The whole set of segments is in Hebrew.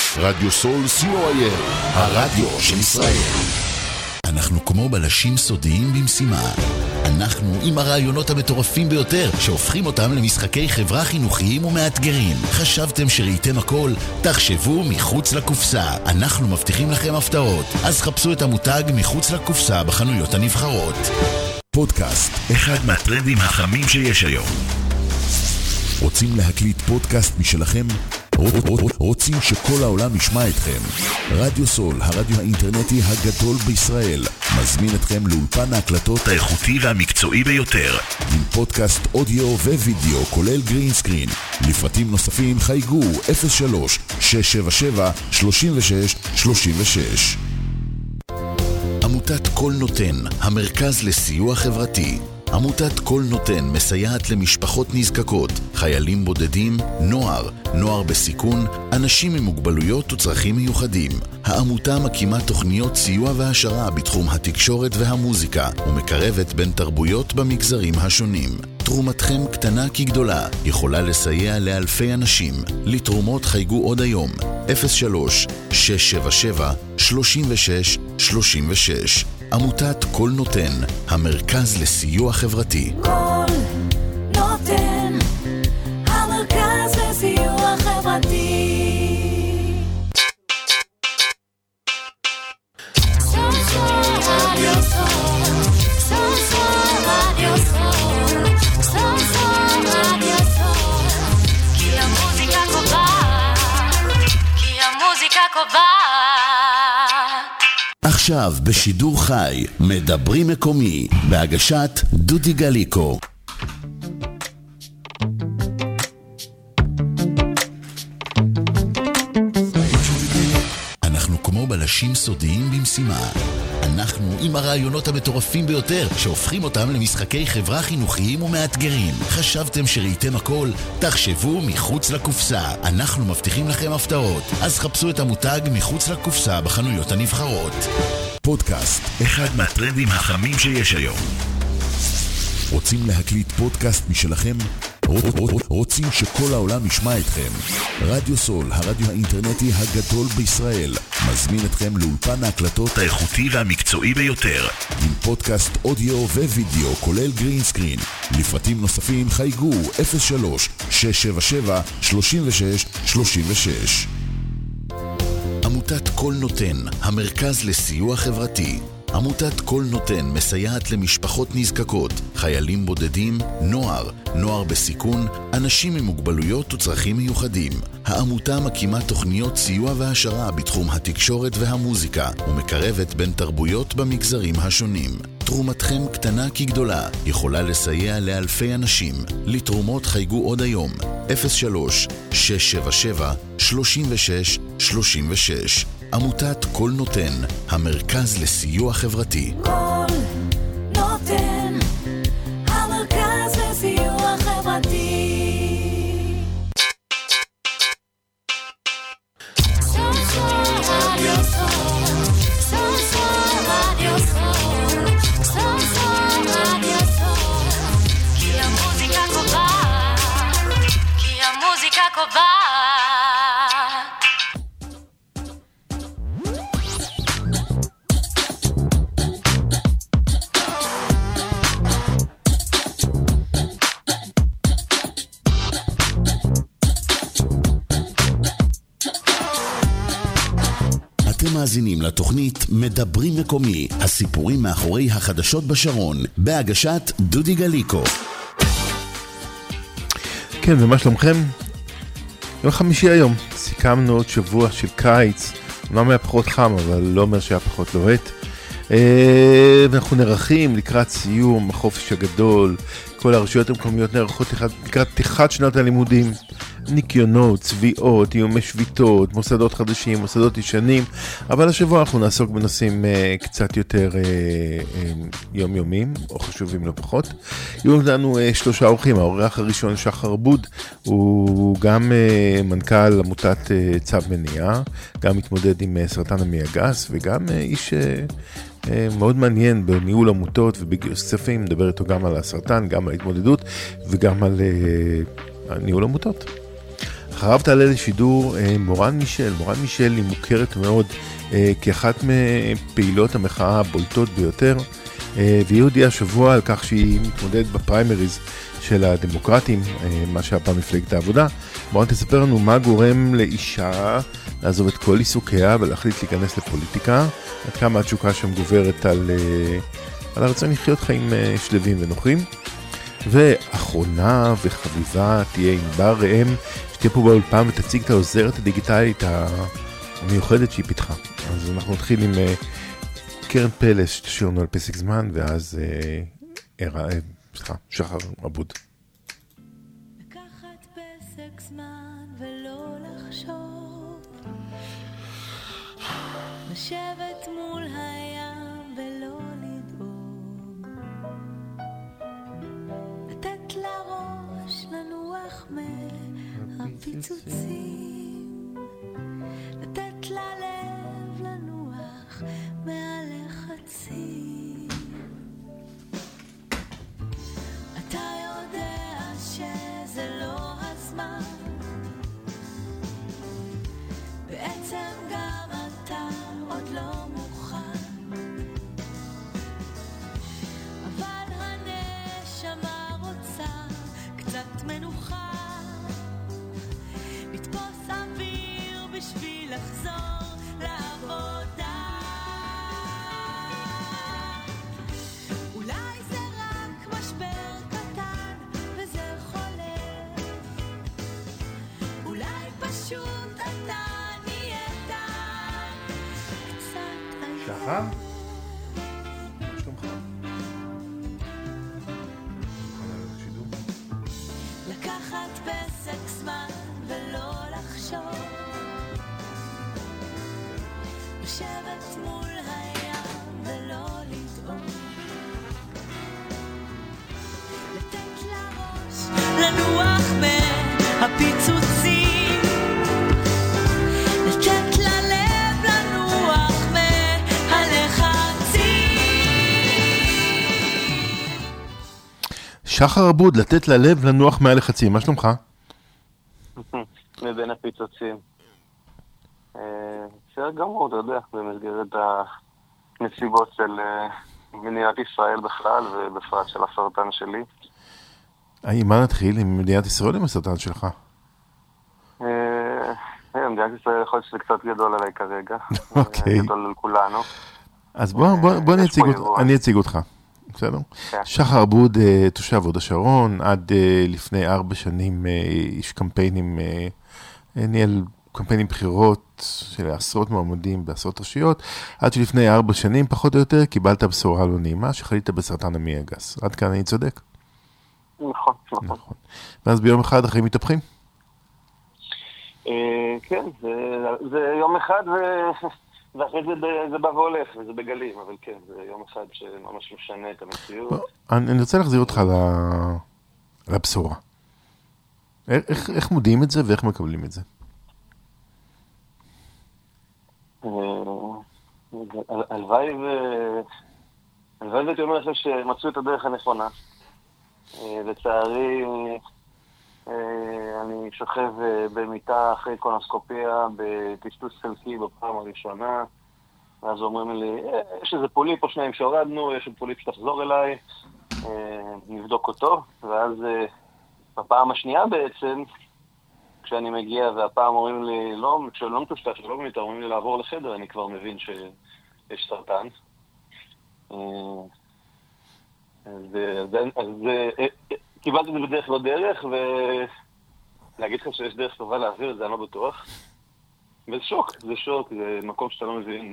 רדיו סול co.il, הרדיו של ישראל. אנחנו כמו בלשים סודיים במשימה. אנחנו עם הרעיונות המטורפים ביותר שהופכים אותם למשחקי חברה חינוכיים ומאתגרים. חשבתם שראיתם הכל? תחשבו מחוץ לקופסה. אנחנו מבטיחים לכם הפתעות. אז חפשו את המותג מחוץ לקופסה בחנויות הנבחרות. פודקאסט, אחד מהטרנדים החמים שיש היום. רוצים להקליט פודקאסט משלכם? רוצים שכל העולם ישמע אתכם? רדיו סול, הרדיו האינטרנטי הגדול בישראל, מזמין אתכם לאולפן ההקלטות האיכותי והמקצועי ביותר, עם פודקאסט אודיו ווידאו כולל גרין סקרין. לפרטים נוספים חייגו 03-677-3636. עמותת כל נותן, המרכז לסיוע חברתי. עמותת כל נותן מסייעת למשפחות נזקקות, חיילים בודדים, נוער בסיכון, אנשים עם מוגבלויות וצרכים מיוחדים. העמותה מקימה תוכניות סיוע והשרה בתחום התקשורת והמוזיקה, ומקרבת בין תרבויות במגזרים השונים. תרומתכם קטנה כגדולה, יכולה לסייע לאלפי אנשים. לתרומות חייגו עוד היום, 03-677-3636. עמותת כל נותן, המרכז לסיוע חברתי. כל נותן, המרכז לסיוע חברתי. עכשיו בשידור חי, מדברים מקומי, בהגשת דודי גליקו. אנחנו כמו בלשים סודיים במשימה. אנחנו עם הרעיונות המטורפים ביותר שהופכים אותם למשחקי חברה חינוכיים ומאתגרים. חשבתם שראיתם הכל? תחשבו מחוץ לקופסה. אנחנו מבטיחים לכם הפתעות. אז חפשו את המותג מחוץ לקופסה בחנויות הנבחרות. פודקאסט, אחד מהטרנדים החמים שיש היום. רוצים להקליט פודקאסט משלכם? רוצים שכל העולם ישמע אתכם? רדיו סול, הרדיו האינטרנטי הגדול בישראל, מזמין אתכם לאולפן ההקלטות האיכותי והמקצועי ביותר, עם פודקאסט אודיו ווידאו כולל גרין סקרין. לפרטים נוספים חייגו 03-677-3636. עמותת כל נותן, המרכז לסיוע חברתי. עמותת כל נותן מסייעת למשפחות נזקקות, חיילים בודדים, נוער בסיכון, אנשים עם מוגבלויות וצרכים מיוחדים. העמותה מקימה תוכניות סיוע והשרה בתחום התקשורת והמוזיקה, ומקרבת בין תרבויות במגזרים השונים. תרומתכם קטנה כגדולה, יכולה לסייע לאלפי אנשים. לתרומות חייגו עוד היום, 03-677-3636. עמותת כל נותן, המרכז לסיוע חברתי. כל נותן, המרכז לסיוע חברתי. כי המוזיקה קובעת. אתם מאזינים לתוכנית מדברים מקומי, הסיפורים מאחורי החדשות בשרון, בהגשת דודי גליקו. כן, ומה שלומכם? יום חמישי היום, סיכמנו עוד שבוע של קיץ, אומנם היה פחות חם, אבל לא אומר שהיה פחות לוהט. ואנחנו נערכים לקראת סיום החופש הגדול, כל הרשויות המקומיות נערכות לקראת פתיחת שנת הלימודים, ניקיונות, צביעות, איומי שביתות, מוסדות חדשים, מוסדות ישנים, אבל השבוע אנחנו נעסוק בנושאים קצת יותר יומיומיים, או חשובים לא פחות. יהיו לנו 3 אורחים. האורח הראשון, שחר בוד, הוא גם מנכ"ל עמותת צו מניעה, גם מתמודד עם סרטן המעי הגס, וגם איש מאוד מעניין בניהול עמותות ובגיוס כספים. נדבר איתו גם על הסרטן, גם על ההתמודדות וגם על ניהול עמותות. אחריו תעלה לשידור מורן מישל. מורן מישל היא מוכרת מאוד כאחת מפעילות המחאה הבולטות ביותר, והיא הודיעה השבוע על כך שהיא מתמודדת בפריימריז של הדמוקרטים, מה שהפעם מפלגת העבודה. מורן תספר לנו מה גורם לאישה לעזוב את כל עיסוקיה ולהחליט להיכנס לפוליטיקה, עד כמה התשוקה שם גוברת על הרצון לחיות חיים שלווים ונוחים. ואחרונה וחביבה תהיה ענבר ראם, שתהיה פה באולפן ותציג את העוזרת הדיגיטלית המיוחדת שהיא פיתחה. אז אנחנו נתחיל עם קרן פלס שתשאיר לנו על פסק זמן, ואז שחר עבוד. לקחת פסק זמן ולא לחשוב, לשבת מול הים ולא לדאוג, לתת לראש לנוח מהפיצוצים, לתת ללב לנוח מהלחצים. אתה יודע שזה לא הזמן, בעצם גם אתה עוד לא מוכן, אבל הנשמה רוצה קצת מנוחה, לתפוס אוויר בשביל לחזור לעבודה. אולי זה רק משבר קטן וזה חולף, אולי פשוט אתה נהיית קצת עייף. שחר? מה שלומך? לקחת פסק זמן ולא לחשוב, לשבת מול הים ולא לדאוג, לתת לראש לנוח מהפיצוצים, לתת ללב לנוח מהלחצים. שחר עבוד, לתת ללב לנוח מהלחצים. מה שלומך? מבין הפיצוצים. בסדר גמור, אתה יודע, במסגרת הנסיבות של מדינת ישראל בכלל, ובפרט של הסרטן שלי. מה נתחיל עם מדינת ישראל עם הסרטן שלך? מדינת ישראל יכול להיות שזה קצת גדול עליי כרגע. אוקיי. גדול על כולנו. אז בוא אני אציג אותך. בסדר? שחר עבוד, תושב הוד השרון, עד לפני 4 שנים איש קמפיינים, ניהל קמפיינים בחירות של עשרות מועמדים בעשרות רשויות, עד שלפני 4 שנים, פחות או יותר, קיבלת בשורה לא נעימה, שחלית בסרטן המעי הגס. עד כאן אני צודק? נכון. ואז ביום אחד החיים מתהפכים? כן, זה יום אחד ואחרי זה בא והולך, וזה בגלים, אבל כן, זה יום אחד שממש משנה את המציאות. אני רוצה להחזיר אותך לבשורה. איך מודיעים את זה ואיך מקבלים את זה? הלוואי והייתי אומר שמצאו את הדרך הנכונה. לצערי, אני שוכב במיטה אחרי קולונוסקופיה בטשטוש חלקי בפעם הראשונה, ואז אומרים לי, יש איזה פוליפ או 2 שהורדנו, יש איזה פוליפ שתחזור אליי, נבדוק אותו, ואז בפעם השנייה בעצם, כשאני מגיע והפעם אומרים לי, לא, כשלא מטושטש, שלא במיטה, אומרים לי לעבור לחדר, אני כבר מבין שיש סרטן. אז קיבלתי את זה בדרך לא דרך, ולהגיד לך שיש דרך טובה להעביר את זה, אני לא בטוח. וזה שוק, זה מקום שאתה לא מבין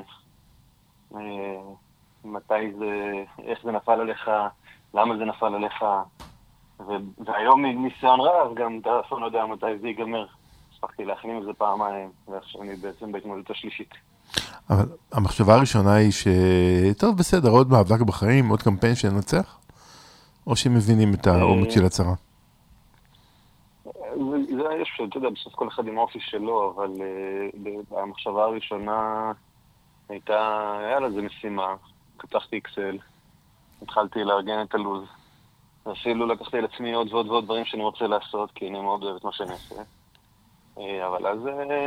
מתי זה, איך זה נפל עליך, למה זה נפל עליך, והיום ניסיון רב, גם אתה אפילו לא יודע מתי זה ייגמר. הספקתי להכנים את זה פעמיים, ועכשיו אני בעצם בהתמודדות השלישית. אבל המחשבה הראשונה היא טוב, בסדר, עוד מאבק בחיים, עוד קמפיין שנצח? או שמבינים את העומק של הצרה? זה יש, אתה יודע, בסוף כל אחד עם האופי שלו, אבל המחשבה הראשונה היה לזה משימה. פתחתי אקסל, התחלתי לארגן את הלוז, ואפילו לקחתי על עצמי עוד ועוד ועוד דברים שאני רוצה לעשות, כי אני מאוד אוהב את מה שאני עושה. אבל אז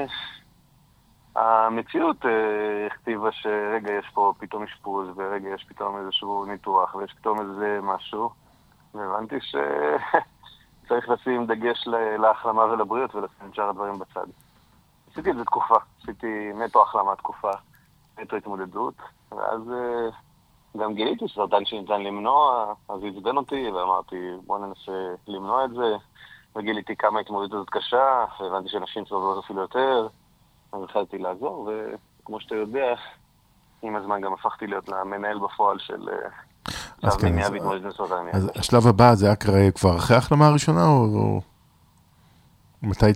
המציאות הכתיבה שרגע יש פה פתאום אשפוז, ורגע יש פתאום איזשהו ניתוח, ויש פתאום איזה משהו, והבנתי שצריך לשים דגש להחלמה ולבריאות ולשים את שאר הדברים בצד. עשיתי את זה תקופה, עשיתי נטו החלמה תקופה, נטו התמודדות, ואז גם גיליתי שסרטן שניתן למנוע, אז עצבן אותי ואמרתי בוא ננסה למנוע את זה, וגיליתי כמה התמודדות הזאת קשה, והבנתי שאנשים סובלות אפילו יותר, אז התחלתי לעזור, וכמו שאתה יודע, עם הזמן גם הפכתי להיות למנהל בפועל של צו מניעה והתמודדות עם סרטן. אז השלב הבא זה היה כבר אחרי ההחלמה הראשונה, או מתי?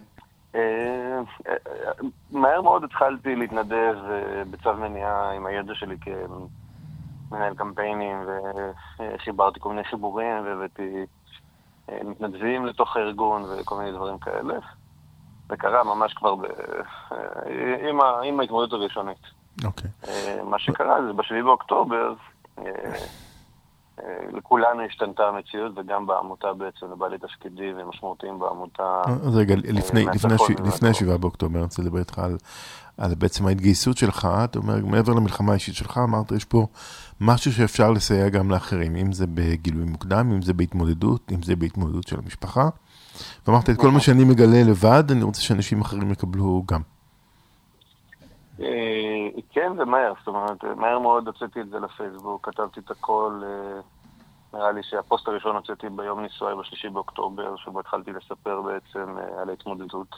מהר מאוד התחלתי להתנדב בצו מניעה עם הידע שלי כמנהל קמפיינים, וחיברתי כל מיני חיבורים, והבאתי מתנדבים לתוך הארגון וכל מיני דברים כאלה. זה קרה ממש כבר עם ההתמודדות הראשונית. אוקיי. מה שקרה זה ב7 באוקטובר, לכולנו השתנתה המציאות, וגם בעמותה בעצם, לבעלי תפקידים ומשמעותיים בעמותה. אז רגע, לפני 7 באוקטובר, אני רוצה לדבר איתך על בעצם ההתגייסות שלך. אתה אומר, מעבר למלחמה האישית שלך, אמרת, יש פה משהו שאפשר לסייע גם לאחרים, אם זה בגילוי מוקדם, אם זה בהתמודדות, אם זה בהתמודדות של המשפחה. ואמרת, את כל מה שאני מגלה לבד, אני רוצה שאנשים אחרים יקבלו גם. כן, זה מהר, זאת אומרת, מהר מאוד הוצאתי את זה לפייסבוק, כתבתי את הכל, נראה לי שהפוסט הראשון הוצאתי ביום נישואי ב3 באוקטובר, שבו התחלתי לספר בעצם על ההתמודדות.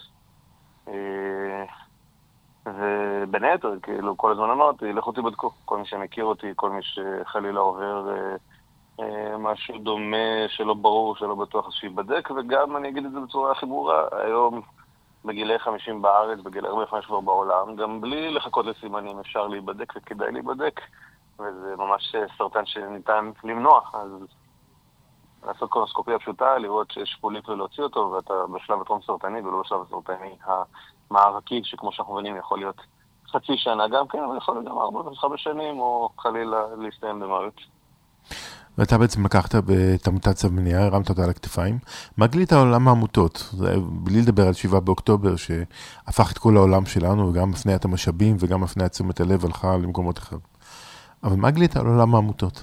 ובין היתר, כאילו, כל הזמן אמרתי, לכו תבדקו, כל מי שמכיר אותי, כל מי שחלילה עובר משהו דומה שלא ברור, שלא בטוח, אז שיבדק, וגם אני אגיד את זה בצורה הכי ברורה, היום בגילי 50 בארץ, בגילי 45 כבר בעולם, גם בלי לחכות לסימנים אפשר להיבדק וכדאי להיבדק, וזה ממש סרטן שניתן למנוע, אז לעשות קולונוסקופיה פשוטה, לראות שיש פוליפ ולהוציא אותו, ואתה בשלב הטרום סרטני ולא בשלב הסרטני המערקי, שכמו שאנחנו מבינים יכול להיות חצי שנה גם כן, אבל יכול להיות גם 4 שנים, או חלילה להסתיים במוות. ואתה בעצם לקחת את עמותת צו מניעה, הרמת אותה על הכתפיים. מה גילית עולם העמותות? בלי לדבר על 7 באוקטובר, שהפך את כל העולם שלנו, וגם הפניית המשאבים, וגם הפניית תשומת הלב הלכה למקומות אחד. אבל מה גילית על עולם העמותות?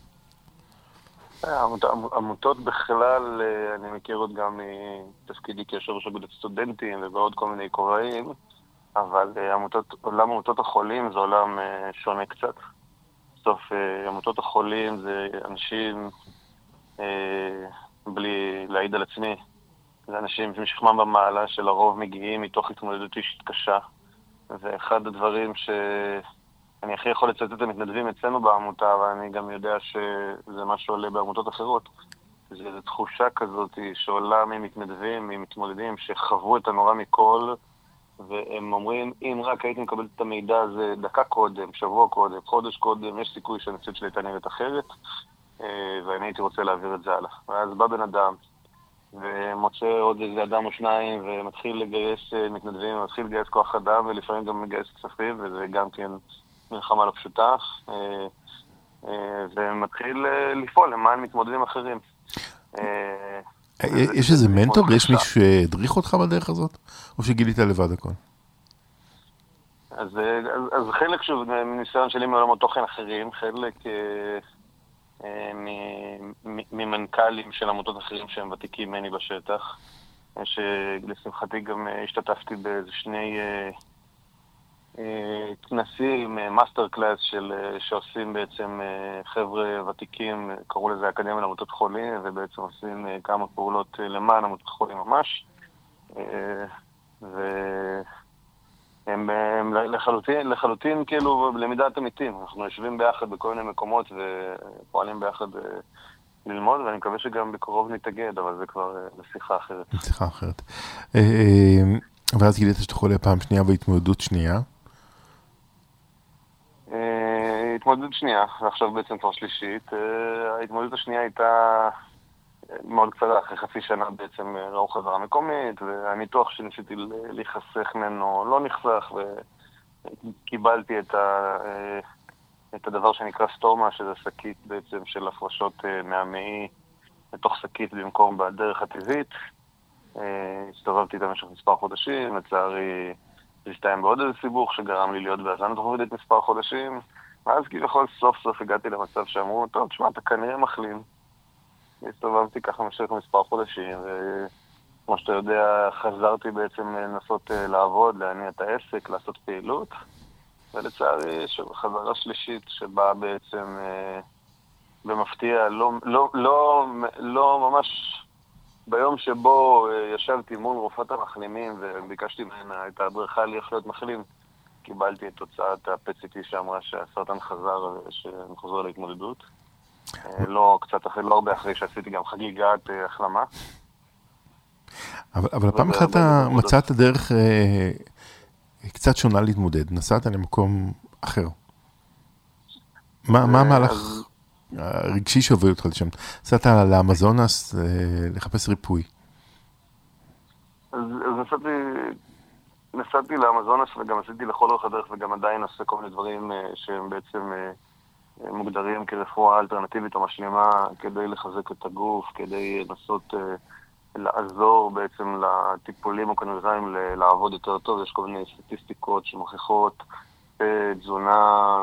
עמותות בכלל, אני מכיר עוד גם מתפקידי כיושב ראש אגודת סטודנטים, ובעוד כל מיני קוראים, אבל עולם עמותות החולים זה עולם שונה קצת. בסוף, עמותות החולים זה אנשים, בלי להעיד על עצמי, זה אנשים שמשכמם במעלה שלרוב מגיעים מתוך התמודדות אישית קשה. ואחד הדברים שאני הכי יכול לצטט את המתנדבים אצלנו בעמותה, ואני גם יודע שזה מה שעולה בעמותות אחרות, זה תחושה כזאת שעולה ממתנדבים, ממתמודדים שחוו את הנורא מכל, והם אומרים, אם רק הייתי מקבל את המידע הזה דקה קודם, שבוע קודם, חודש קודם, יש סיכוי שהמציאות שלי הייתה נראית אחרת, ואני הייתי רוצה להעביר את זה הלאה. ואז בא בן אדם, ומוצא עוד איזה אדם או שניים, ומתחיל לגייס מתנדבים, ומתחיל לגייס כוח אדם, ולפעמים גם מגייס כספים, וזה גם כן מלחמה לא פשוטה, ומתחיל לפעול למען מתמודדים אחרים. יש איזה מנטור? יש מישהו שהדריך אותך בדרך הזאת? או שגילית לבד הכל? אז חלק שוב, מניסיון שלי מעולמות תוכן אחרים, חלק ממנכ"לים של עמותות אחרים שהם ותיקים ממני בשטח, שלשמחתי גם השתתפתי באיזה 2 כנסים, מאסטר קלאס שעושים בעצם חבר'ה ותיקים, קראו לזה אקדמיה לעמותות חולים, ובעצם עושים כמה פעולות למען עמותות חולים ממש, והם לחלוטין כאילו למידת אמיתים. אנחנו יושבים ביחד בכל מיני מקומות ופועלים ביחד ללמוד, ואני מקווה שגם בקרוב נתאגד, אבל זה כבר לשיחה אחרת. שיחה אחרת. ואז גילית שאתה חולה פעם שנייה בהתמודדות שנייה? התמודדות שנייה, ועכשיו בעצם כבר שלישית. ההתמודדות השנייה הייתה מאוד קצרה, אחרי חצי שנה בעצם ראו חזרה מקומית, והניתוח שניסיתי להיחסך ממנו לא נחסך, וקיבלתי את הדבר שנקרא סטומה, שזה שקית בעצם של הפרשות מהמעי לתוך שקית במקום בדרך הטבעית. הסתובבתי איתה במשך מספר חודשים, לצערי זה הסתיים בעוד איזה סיבוך שגרם לי להיות בהאזנה תרופתית מספר חודשים, ואז כביכול סוף סוף הגעתי למצב שאמרו, טוב, תשמע, אתה כנראה מחלים. הסתובבתי ככה במשך מספר חודשים, וכמו שאתה יודע, חזרתי בעצם לנסות לעבוד, להניע את העסק, לעשות פעילות, ולצערי חזרה שלישית שבאה בעצם במפתיע, לא ממש ביום שבו ישבתי מול רופאת המחלימים וביקשתי ממנה את ההדרכה לי איך להיות מחלים, קיבלתי את תוצאת ה-PET-CT שאמרה שהסרטן חזר שאני חוזר להתמודדות. לא הרבה אחרי שעשיתי גם חגיגת החלמה. אבל הפעם אחת אתה מצאת דרך קצת שונה להתמודד, נסעת למקום אחר. מה המהלך הרגשי שהוביל אותך לשם? נסעת לאמזונס לחפש ריפוי. אז נסעתי לאמזונס וגם עשיתי לכל אורך הדרך וגם עדיין עושה כל מיני דברים שהם בעצם מוגדרים כרפואה אלטרנטיבית או משלימה כדי לחזק את הגוף, כדי לנסות לעזור בעצם לטיפולים הקונבנציונליים לעבוד יותר טוב. יש כל מיני סטטיסטיקות שמוכיחות תזונה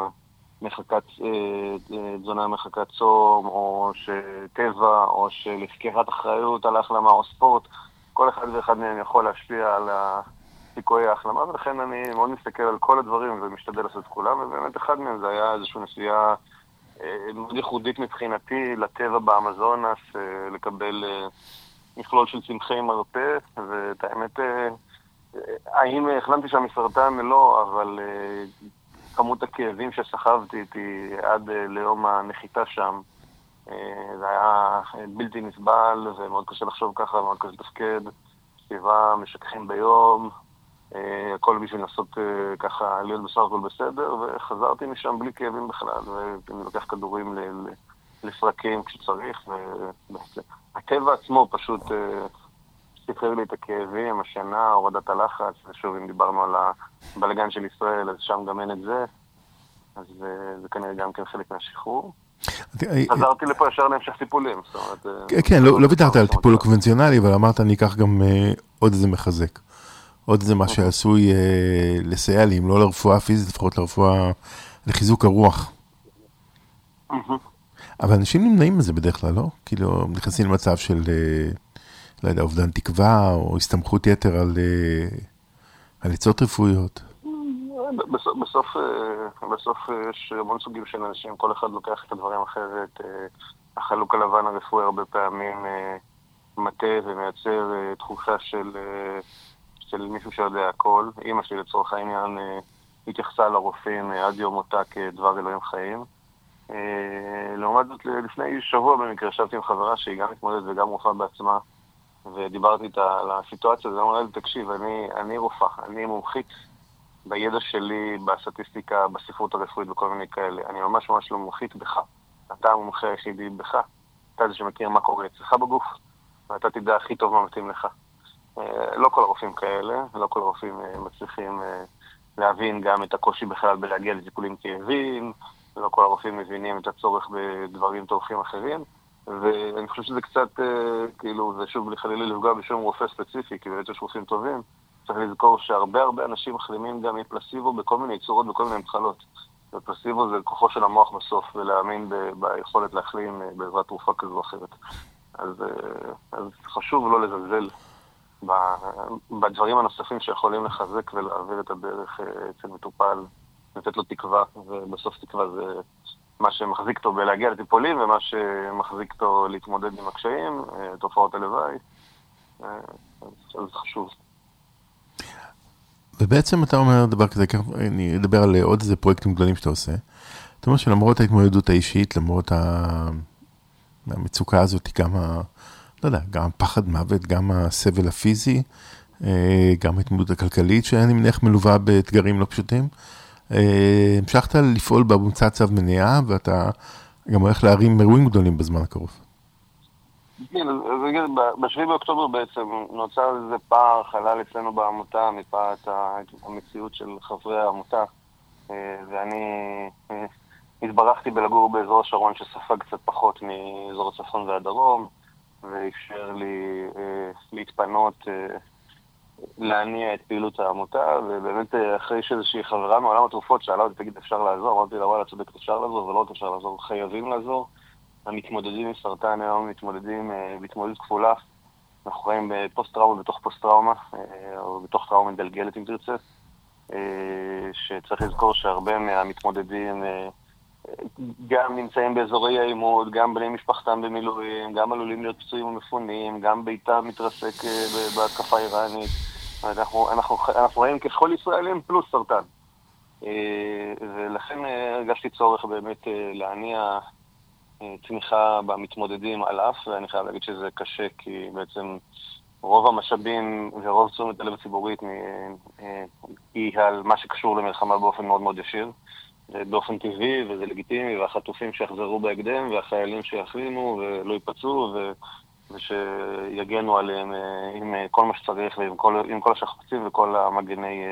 מחקת צום, או שטבע, או שלקיחת אחריות על ההחלמה או ספורט. כל אחד ואחד מהם יכול להשפיע על סיכויי ההחלמה, ולכן אני מאוד מסתכל על כל הדברים ומשתדל לעשות את כולם, ובאמת אחד מהם זה היה איזושהי נסיעה מאוד ייחודית מבחינתי לטבע באמזונס, לקבל מכלול של צמחי מרפא, ואת האמת, האם החלמתי שם מסרטן? לא, אבל כמות הכאבים שסחבתי איתי עד ליום הנחיתה שם, זה היה בלתי נסבל, ומאוד קשה לחשוב ככה, מאוד קשה לתפקד, 7 משככים ביום, הכל בשביל לנסות ככה להיות בסך הכל בסדר, וחזרתי משם בלי כאבים בכלל, ואני לוקח כדורים לפרקים כשצריך, והטבע עצמו פשוט שחרר לי את הכאבים, השינה, הורדת הלחץ, ושוב, אם דיברנו על הבלגן של ישראל, אז שם גם אין את זה, אז זה כנראה גם כן חלק מהשחרור. חזרתי לפה ישר להמשך טיפולים. כן, לא ויתרת על טיפול קונבנציונלי, אבל אמרת אני אקח גם עוד איזה מחזק. עוד איזה מה שעשוי לסייע לי, אם לא לרפואה פיזית, לפחות לרפואה, לחיזוק הרוח. אבל אנשים נמנעים מזה בדרך כלל, לא? כאילו, נכנסים למצב של, לא יודע, אובדן תקווה, או הסתמכות יתר על עצות רפואיות. בסוף יש המון סוגים של אנשים, כל אחד לוקח את הדברים אחרת. החלוק הלבן הרפואי הרבה פעמים מטה ומייצר תחושה של מישהו שיודע הכל. אמא שלי לצורך העניין התייחסה לרופאים עד יום אותה כדבר אלוהים חיים. לעומת זאת, לפני שבוע במקרה ישבתי עם חברה שהיא גם מתמודדת וגם רופאה בעצמה, ודיברתי איתה על הסיטואציה, זה אמרה לי, תקשיב, אני רופאה, אני מומחית בידע שלי, בסטטיסטיקה, בספרות הרפואית וכל מיני כאלה. אני ממש לא מומחית בך. אתה המומחה היחידי בך. אתה זה שמכיר מה קורה אצלך בגוף, ואתה תדע הכי טוב מה מתאים לך. לא כל הרופאים כאלה, לא כל הרופאים מצליחים להבין גם את הקושי בכלל בלהגיע לטיפולים כאבים, לא כל הרופאים מבינים את הצורך בדברים תומכים אחרים, ואני חושב שזה קצת, כאילו, זה שוב חלילה לפגוע בשום רופא ספציפי, כי באמת יש רופאים טובים. צריך לזכור שהרבה אנשים מחלימים גם מפלסיבו בכל מיני צורות וכל מיני מחלות. ופלסיבו זה כוחו של המוח בסוף, ולהאמין ביכולת להחלים בעזרת תרופה כזו או אחרת. אז חשוב לא לזלזל בדברים הנוספים שיכולים לחזק ולהעביר את הדרך אצל מטופל, לתת לו תקווה, ובסוף תקווה זה מה שמחזיק אותו בלהגיע לטיפולים, ומה שמחזיק אותו להתמודד עם הקשיים, תופעות הלוואי. אז זה חשוב. ובעצם אתה אומר דבר כזה, אני אדבר על עוד איזה פרויקטים גדולים שאתה עושה. אתה אומר שלמרות ההתמודדות האישית, למרות המצוקה הזאת, גם הפחד מוות, גם הסבל הפיזי, גם ההתמודדות הכלכלית, שאני מניח מלווה באתגרים לא פשוטים, המשכת לפעול במוצא צו מניעה, ואתה גם הולך להרים אירועים גדולים בזמן הקרוב. כן, אז ב7 באוקטובר בעצם נוצר איזה פער חלל אצלנו בעמותה מפאת המציאות של חברי העמותה, ואני התברכתי בלגור באזור השרון שספג קצת פחות מאזור הצפון והדרום, ואפשר לי להתפנות, להניע את פעילות העמותה, ובאמת אחרי שאיזושהי חברה מעולם התרופות שאלה אותי, תגיד, אפשר לעזור? אמרתי לה, וואלה, צודקת, אפשר לעזור, ולא רק אפשר לעזור, חייבים לעזור. המתמודדים עם סרטן היום מתמודדים בהתמודדות כפולה. אנחנו חיים בפוסט-טראומה בתוך פוסט-טראומה, או בתוך טראומה מדלגלת אם תרצה, שצריך לזכור שהרבה מהמתמודדים גם נמצאים באזורי העימות, גם בני משפחתם במילואים, גם עלולים להיות פצועים ומפונים, גם ביתם מתרסק בהתקפה איראנית. אנחנו רואים ככל ישראלים פלוס סרטן. ולכן הרגשתי צורך באמת להניע תמיכה במתמודדים על אף, ואני חייב להגיד שזה קשה, כי בעצם רוב המשאבים ורוב תשומת הלב הציבורית היא על מה שקשור למלחמה באופן מאוד מאוד ישיר, באופן טבעי, וזה לגיטימי, והחטופים שיחזרו בהקדם, והחיילים שיחלימו ולא ייפצעו, ושיגנו עליהם עם כל מה שצריך, ועם כל השחפצים וכל המגני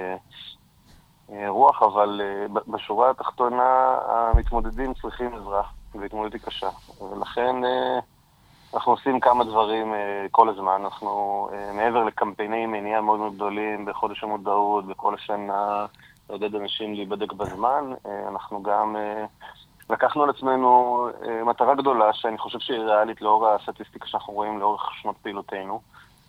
רוח, אבל בשורה התחתונה המתמודדים צריכים עזרה. והתמודדות היא קשה, ולכן אנחנו עושים כמה דברים כל הזמן. אנחנו מעבר לקמפייני מניעה מאוד מאוד גדולים בחודש המודעות, בכל השנה לעודד אנשים להיבדק בזמן, אנחנו גם לקחנו על עצמנו מטרה גדולה שאני חושב שהיא ריאלית לאור הסטטיסטיקה שאנחנו רואים לאורך שנות פעילותנו,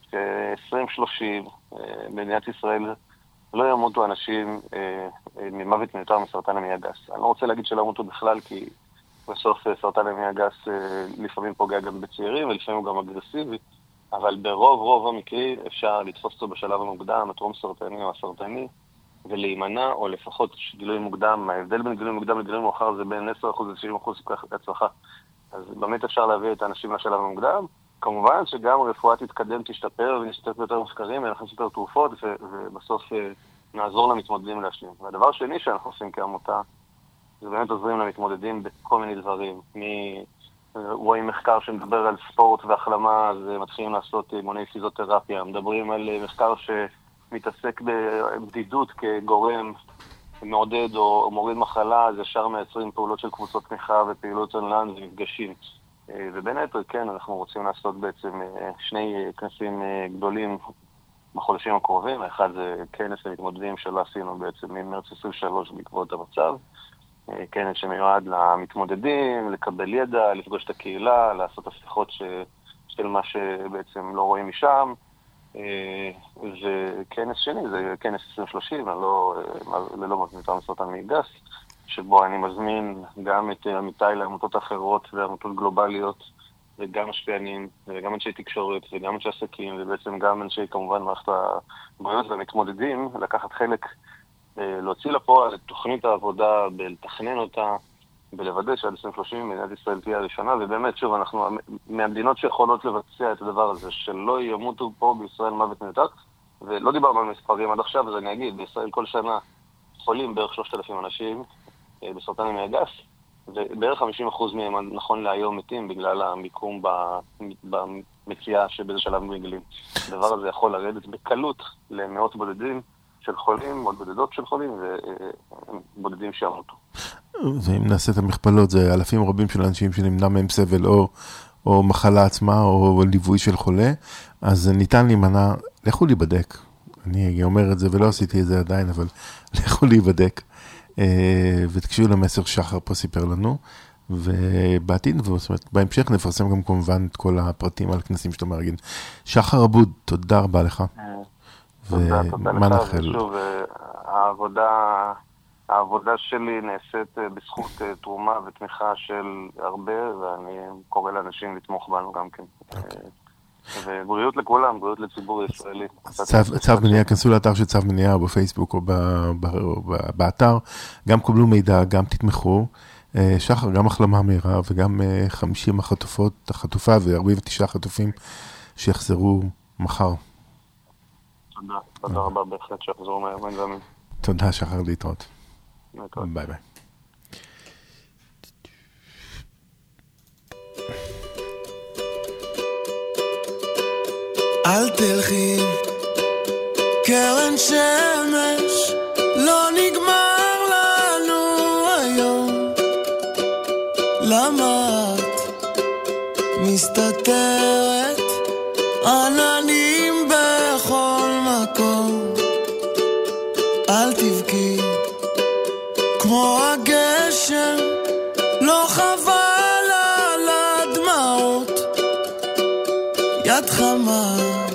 ש-2030 במדינת ישראל לא ימותו אנשים ממוות מיותר מסרטן המעי הגס. אני לא רוצה להגיד שלא ימותו בכלל, כי בסוף סרטן המעי הגס לפעמים פוגע גם בצעירים ולפעמים הוא גם אגרסיבי, אבל ברוב המקרים אפשר לתפוס אותו בשלב המוקדם, הטרום סרטני או הסרטני, ולהימנע, או לפחות גילוי מוקדם. ההבדל בין גילוי מוקדם לגילוי מאוחר זה בין 10% ל-60% הצלחה. אז באמת אפשר להביא את האנשים לשלב המוקדם. כמובן שגם רפואה תתקדם, תשתפר ונשתתף ביותר מחקרים, ונכניס יותר תרופות, ובסוף נעזור למתמודדים להשלים. והדבר שני שאנחנו עושים כעמותה, זה באמת עוזרים למתמודדים בכל מיני דברים. רואים מחקר שמדבר על ספורט והחלמה, אז מתחילים לעשות אימוני פיזיותרפיה. מדברים על מחקר שמתעסק בבדידות כגורם מעודד או מוריד מחלה, אז ישר מייצרים פעולות של קבוצות תמיכה ופעילות אונליין ומפגשים. ובין היתר, כן, אנחנו רוצים לעשות בעצם שני כנסים גדולים בחודשים הקרובים. האחד זה כנס למתמודדים שלא עשינו בעצם ממרץ 23 בעקבות המצב. כנס שמיועד למתמודדים, לקבל ידע, לפגוש את הקהילה, לעשות הפתחות של מה שבעצם לא רואים משם. וכנס שני זה כנס 2030, ללא מיותר מסרטן מעי גס, שבו אני מזמין גם את עמיתיי לעמותות אחרות ועמותות גלובליות, וגם משפיענים, וגם אנשי תקשורת, וגם אנשי עסקים, ובעצם גם אנשי כמובן מערכת הבריאות והמתמודדים, לקחת חלק, להוציא לפועל את תוכנית העבודה, לתכנן אותה, ולוודא שעד 2030 מדינת ישראל תהיה הראשונה, ובאמת, שוב, אנחנו מהמדינות שיכולות לבצע את הדבר הזה, שלא ימותו פה בישראל מוות מיותר, ולא דיברנו על מספרים עד עכשיו, אז אני אגיד, בישראל כל שנה חולים בערך 3,000 אנשים בסרטן המעי הגס, ובערך 50% מהם נכון להיום מתים בגלל המיקום במציאה שבאיזה שלב מגלים. הדבר הזה יכול לרדת בקלות למאות בודדים של חולים, מאות בודדות של חולים, ובודדים שימותו. ואם נעשה את המכפלות, זה אלפים רבים של אנשים שנמנע מהם סבל או מחלה עצמה או ליווי של חולה, אז ניתן להימנע, לכו להיבדק. אני אומר את זה ולא עשיתי את זה עדיין, אבל לכו להיבדק. ותקשיבו למסר שחר פה סיפר לנו, ובעתיד, בהמשך נפרסם גם כמובן את כל הפרטים על כנסים שאתה מארגן. שחר אבוד, תודה רבה לך. תודה לך, ושוב, העבודה שלי נעשית בזכות תרומה ותמיכה של הרבה, ואני קורא לאנשים לתמוך בנו גם כן. ובריאות לכולם, בריאות לציבור ישראלי. צו מניעה, כנסו לאתר של צו מניעה בפייסבוק או באתר, גם קבלו מידע, גם תתמכו. שחר, גם החלמה מהירה וגם 50 החטופה ו49 חטופים שיחזרו מחר. תודה רבה, בהחלט שיחזרו מהימן. תודה שחר, להתראות. ביי ביי. אל תלכי קרן שמש, לא נגמר לנו היום. למה את מסתתרת תבכי כמו הגשם, לא חבל על הדמעות, יד חמה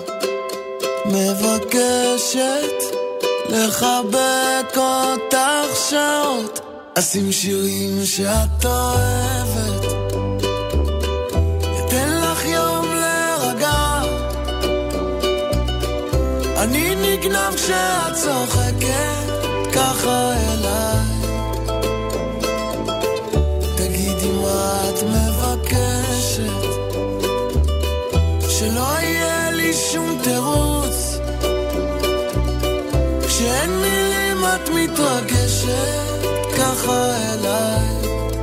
מבקשת לחבק אותך שעות, אשים שירים שאת אוהבת, אתן לך יום להירגע, אני נגנב כשאת צוחקת ככה אליי, תגידי מה את מבקשת, שלא יהיה לי שום תירוץ, כשאין מילים את מתרגשת ככה אליי,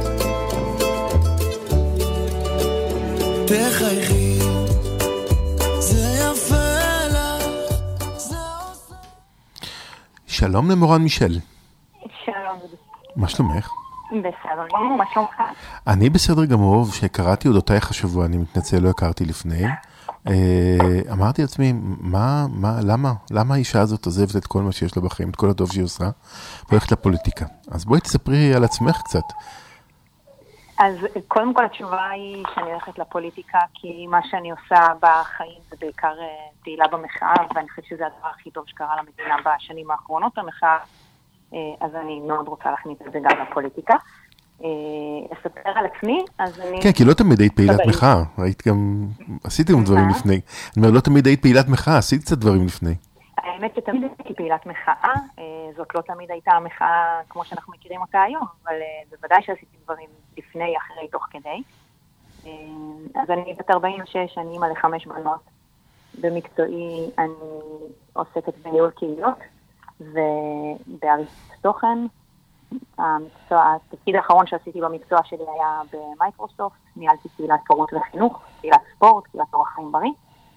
תחייכי, זה יפה לך, זה עושה. שלום למורן מישל. שלום. מה שלומך? בסדר גמור, מה שלומך? אני בסדר גמור, שקראתי אודותייך השבוע, אני מתנצל, לא הכרתי לפני. אמרתי לעצמי, למה האישה הזאת עוזבת את כל מה שיש לה בחיים, את כל הטוב שהיא עושה, והולכת לפוליטיקה? אז בואי תספרי על עצמך קצת. אז קודם כל התשובה היא שאני הולכת לפוליטיקה, כי מה שאני עושה בחיים זה בעיקר פעילה במחאה, ואני חושבת שזה הדבר הכי טוב שקרה למדינה בשנים האחרונות המחאה, אז אני מאוד רוצה להכניס את זה גם לפוליטיקה. אספר על עצמי, אז אני... כן, כי לא תמיד היית פעילת מחאה, היית גם, עשיתי גם דברים לפני. אני אומר, לא תמיד היית פעילת מחאה, עשית קצת דברים לפני. האמת שתמיד הייתי פעילת מחאה, זאת לא תמיד הייתה המחאה כמו שאנחנו מכירים אותה היום, אבל בוודאי שעשיתי דברים לפני, אחרי, תוך כדי. אז אני בת 46, אני אימא ל5 בנות. במקצועי אני עוסקת בניהול קהילות ובעריכת תוכן. התפקיד האחרון שעשיתי במקצוע שלי היה במייקרוסופט, ניהלתי קהילת תורות וחינוך, קהילת ספורט, קהילת אורח חיים בריא.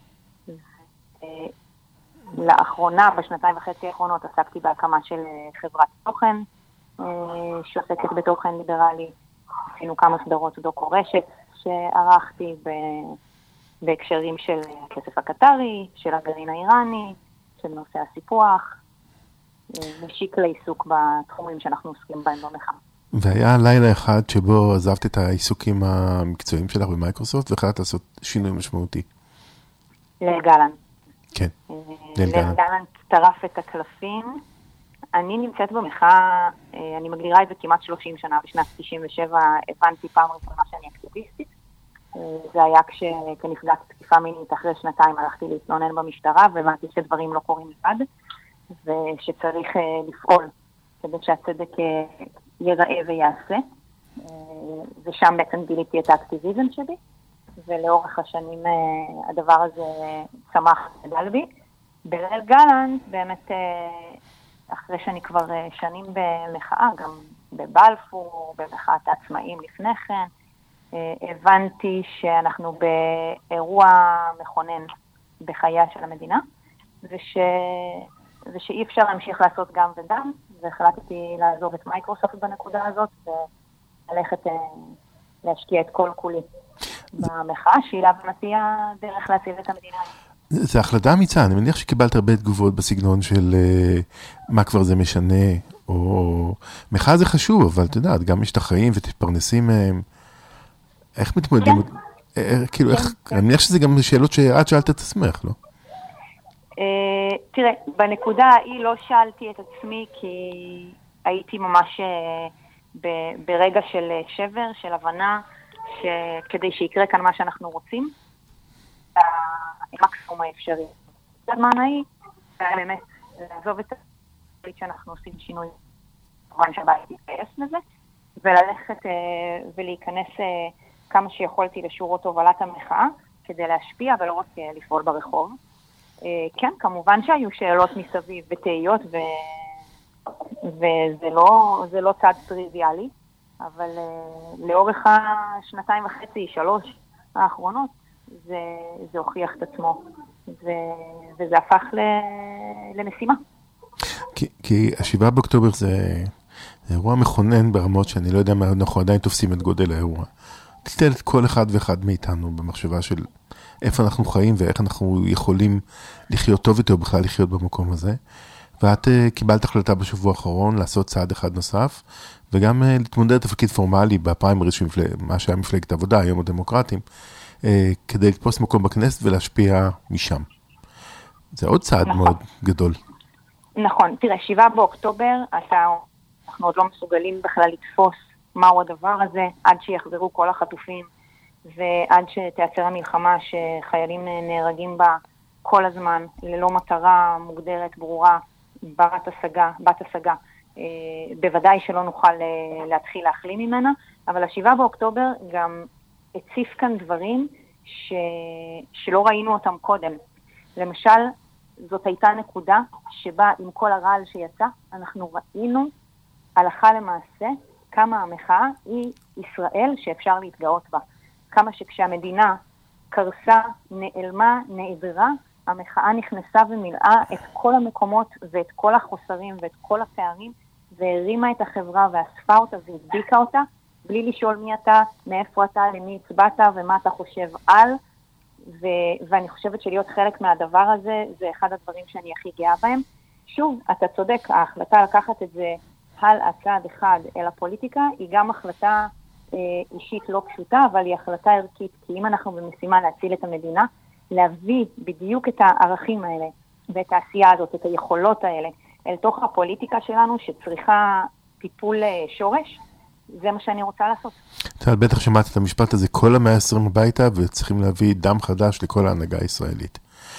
לאחרונה, בשנתיים וחצי האחרונות, עסקתי בהקמה של חברת תוכן, שעוסקת בתוכן ליברלי. עשינו כמה סדרות דוקו רשת שערכתי בהקשרים של הכסף הקטרי, של הגרעין האיראני, של נושא הסיפוח, משיק לעיסוק בתחומים שאנחנו עוסקים בהם במחאה. והיה לילה אחד שבו עזבת את העיסוקים המקצועיים שלך במייקרוסופט, והחלטת לעשות שינוי משמעותי. לגלן. כן. לגלן צטרף את הקלפים. אני נמצאת במחאה, אני מגדירה את זה כמעט 30 שנה, בשנת 97 הבנתי פעם ראשונה שאני אקטיביסטית. זה היה כשנפגעת תקיפה מינית, אחרי שנתיים הלכתי להתלונן במשטרה, והבנתי שדברים לא קורים לבד, ושצריך לפעול כדי שהצדק ייראה ויעשה. ושם בעצם גיליתי את האקטיביזם שלי, ולאורך השנים הדבר הזה צמח וגדל בי. בליל גלנט, באמת אחרי שאני כבר שנים במחאה, גם בבלפור, במחאת העצמאים לפני כן, הבנתי שאנחנו באירוע מכונן בחייה של המדינה, ושאי אפשר להמשיך לעשות גם וגם, והחלטתי לעזוב את מייקרוסופט בנקודה הזאת, וללכת להשקיע את כל כולי במחאה, שהיא להבנתי הדרך להציל את המדינה. זה החלטה אמיצה, אני מניח שקיבלת הרבה תגובות בסגנון של מה כבר זה משנה, או מחאה זה חשוב, אבל אתה יודעת, גם יש את החיים ותתפרנסים מהם. איך מתמודדים? כאילו, אני מניח שזה גם שאלות שאת שאלת את עצמך, לא? תראה, בנקודה ההיא לא שאלתי את עצמי, כי הייתי ממש ברגע של שבר, של הבנה, שכדי שיקרה כאן מה שאנחנו רוצים, המקסימום האפשרי. בזמן ההיא, באמת, לעזוב את התפקיד שאנחנו עושים שינוי, כמובן שהבית יתגייס לזה, וללכת ולהיכנס כמה שיכולתי לשורות הובלת המחאה, כדי להשפיע ולא רק לפעול ברחוב. כן, כמובן שהיו שאלות מסביב ותהיות, וזה לא צד טריוויאלי, אבל לאורך השנתיים וחצי, 3 האחרונות, זה הוכיח את עצמו, וזה הפך למשימה. כי 7 באוקטובר זה אירוע מכונן ברמות שאני לא יודע מה אנחנו עדיין תופסים את גודל האירוע. תתן את כל אחד ואחד מאיתנו במחשבה של איפה אנחנו חיים ואיך אנחנו יכולים לחיות טוב יותר בכלל לחיות במקום הזה. ואת קיבלת החלטה בשבוע האחרון לעשות צעד אחד נוסף, וגם להתמודד תפקיד פורמלי בפריימריז של מה שהיה מפלגת העבודה, היום הדמוקרטים, כדי לתפוס מקום בכנסת ולהשפיע משם. זה עוד צעד מאוד גדול. נכון, תראה, 7 באוקטובר, אנחנו עוד לא מסוגלים בכלל לתפוס מהו הדבר הזה, עד שיחזרו כל החטופים, ועד שתיעצר המלחמה שחיילים נהרגים בה כל הזמן, ללא מטרה מוגדרת, ברורה, בת השגה. בוודאי שלא נוכל להתחיל להחלים ממנה, אבל 7 באוקטובר גם הציף כאן דברים שלא ראינו אותם קודם. למשל, זאת הייתה נקודה שבה עם כל הרעל שיצא, אנחנו ראינו הלכה למעשה כמה המחאה היא ישראל שאפשר להתגאות בה. כמה שכשהמדינה קרסה, נעלמה, נעדרה, המחאה נכנסה ומילאה את כל המקומות ואת כל החוסרים ואת כל הפערים, והרימה את החברה ואספה אותה והדביקה אותה, בלי לשאול מי אתה, מאיפה אתה, למי הצבעת ומה אתה חושב על. ואני חושבת שלהיות חלק מהדבר הזה, זה אחד הדברים שאני הכי גאה בהם. שוב, אתה צודק, ההחלטה לקחת את זה הלאה צעד אחד אל הפוליטיקה, היא גם החלטה אישית לא פשוטה, אבל היא החלטה ערכית, כי אם אנחנו במשימה להציל את המדינה, להביא בדיוק את הערכים האלה, ואת העשייה הזאת, את היכולות האלה, אל תוך הפוליטיקה שלנו, שצריכה טיפול שורש, זה מה שאני רוצה לעשות. אתה בטח שמעת את המשפט הזה, כל ה-120 הביתה, וצריכים להביא דם חדש לכל ההנהגה הישראלית.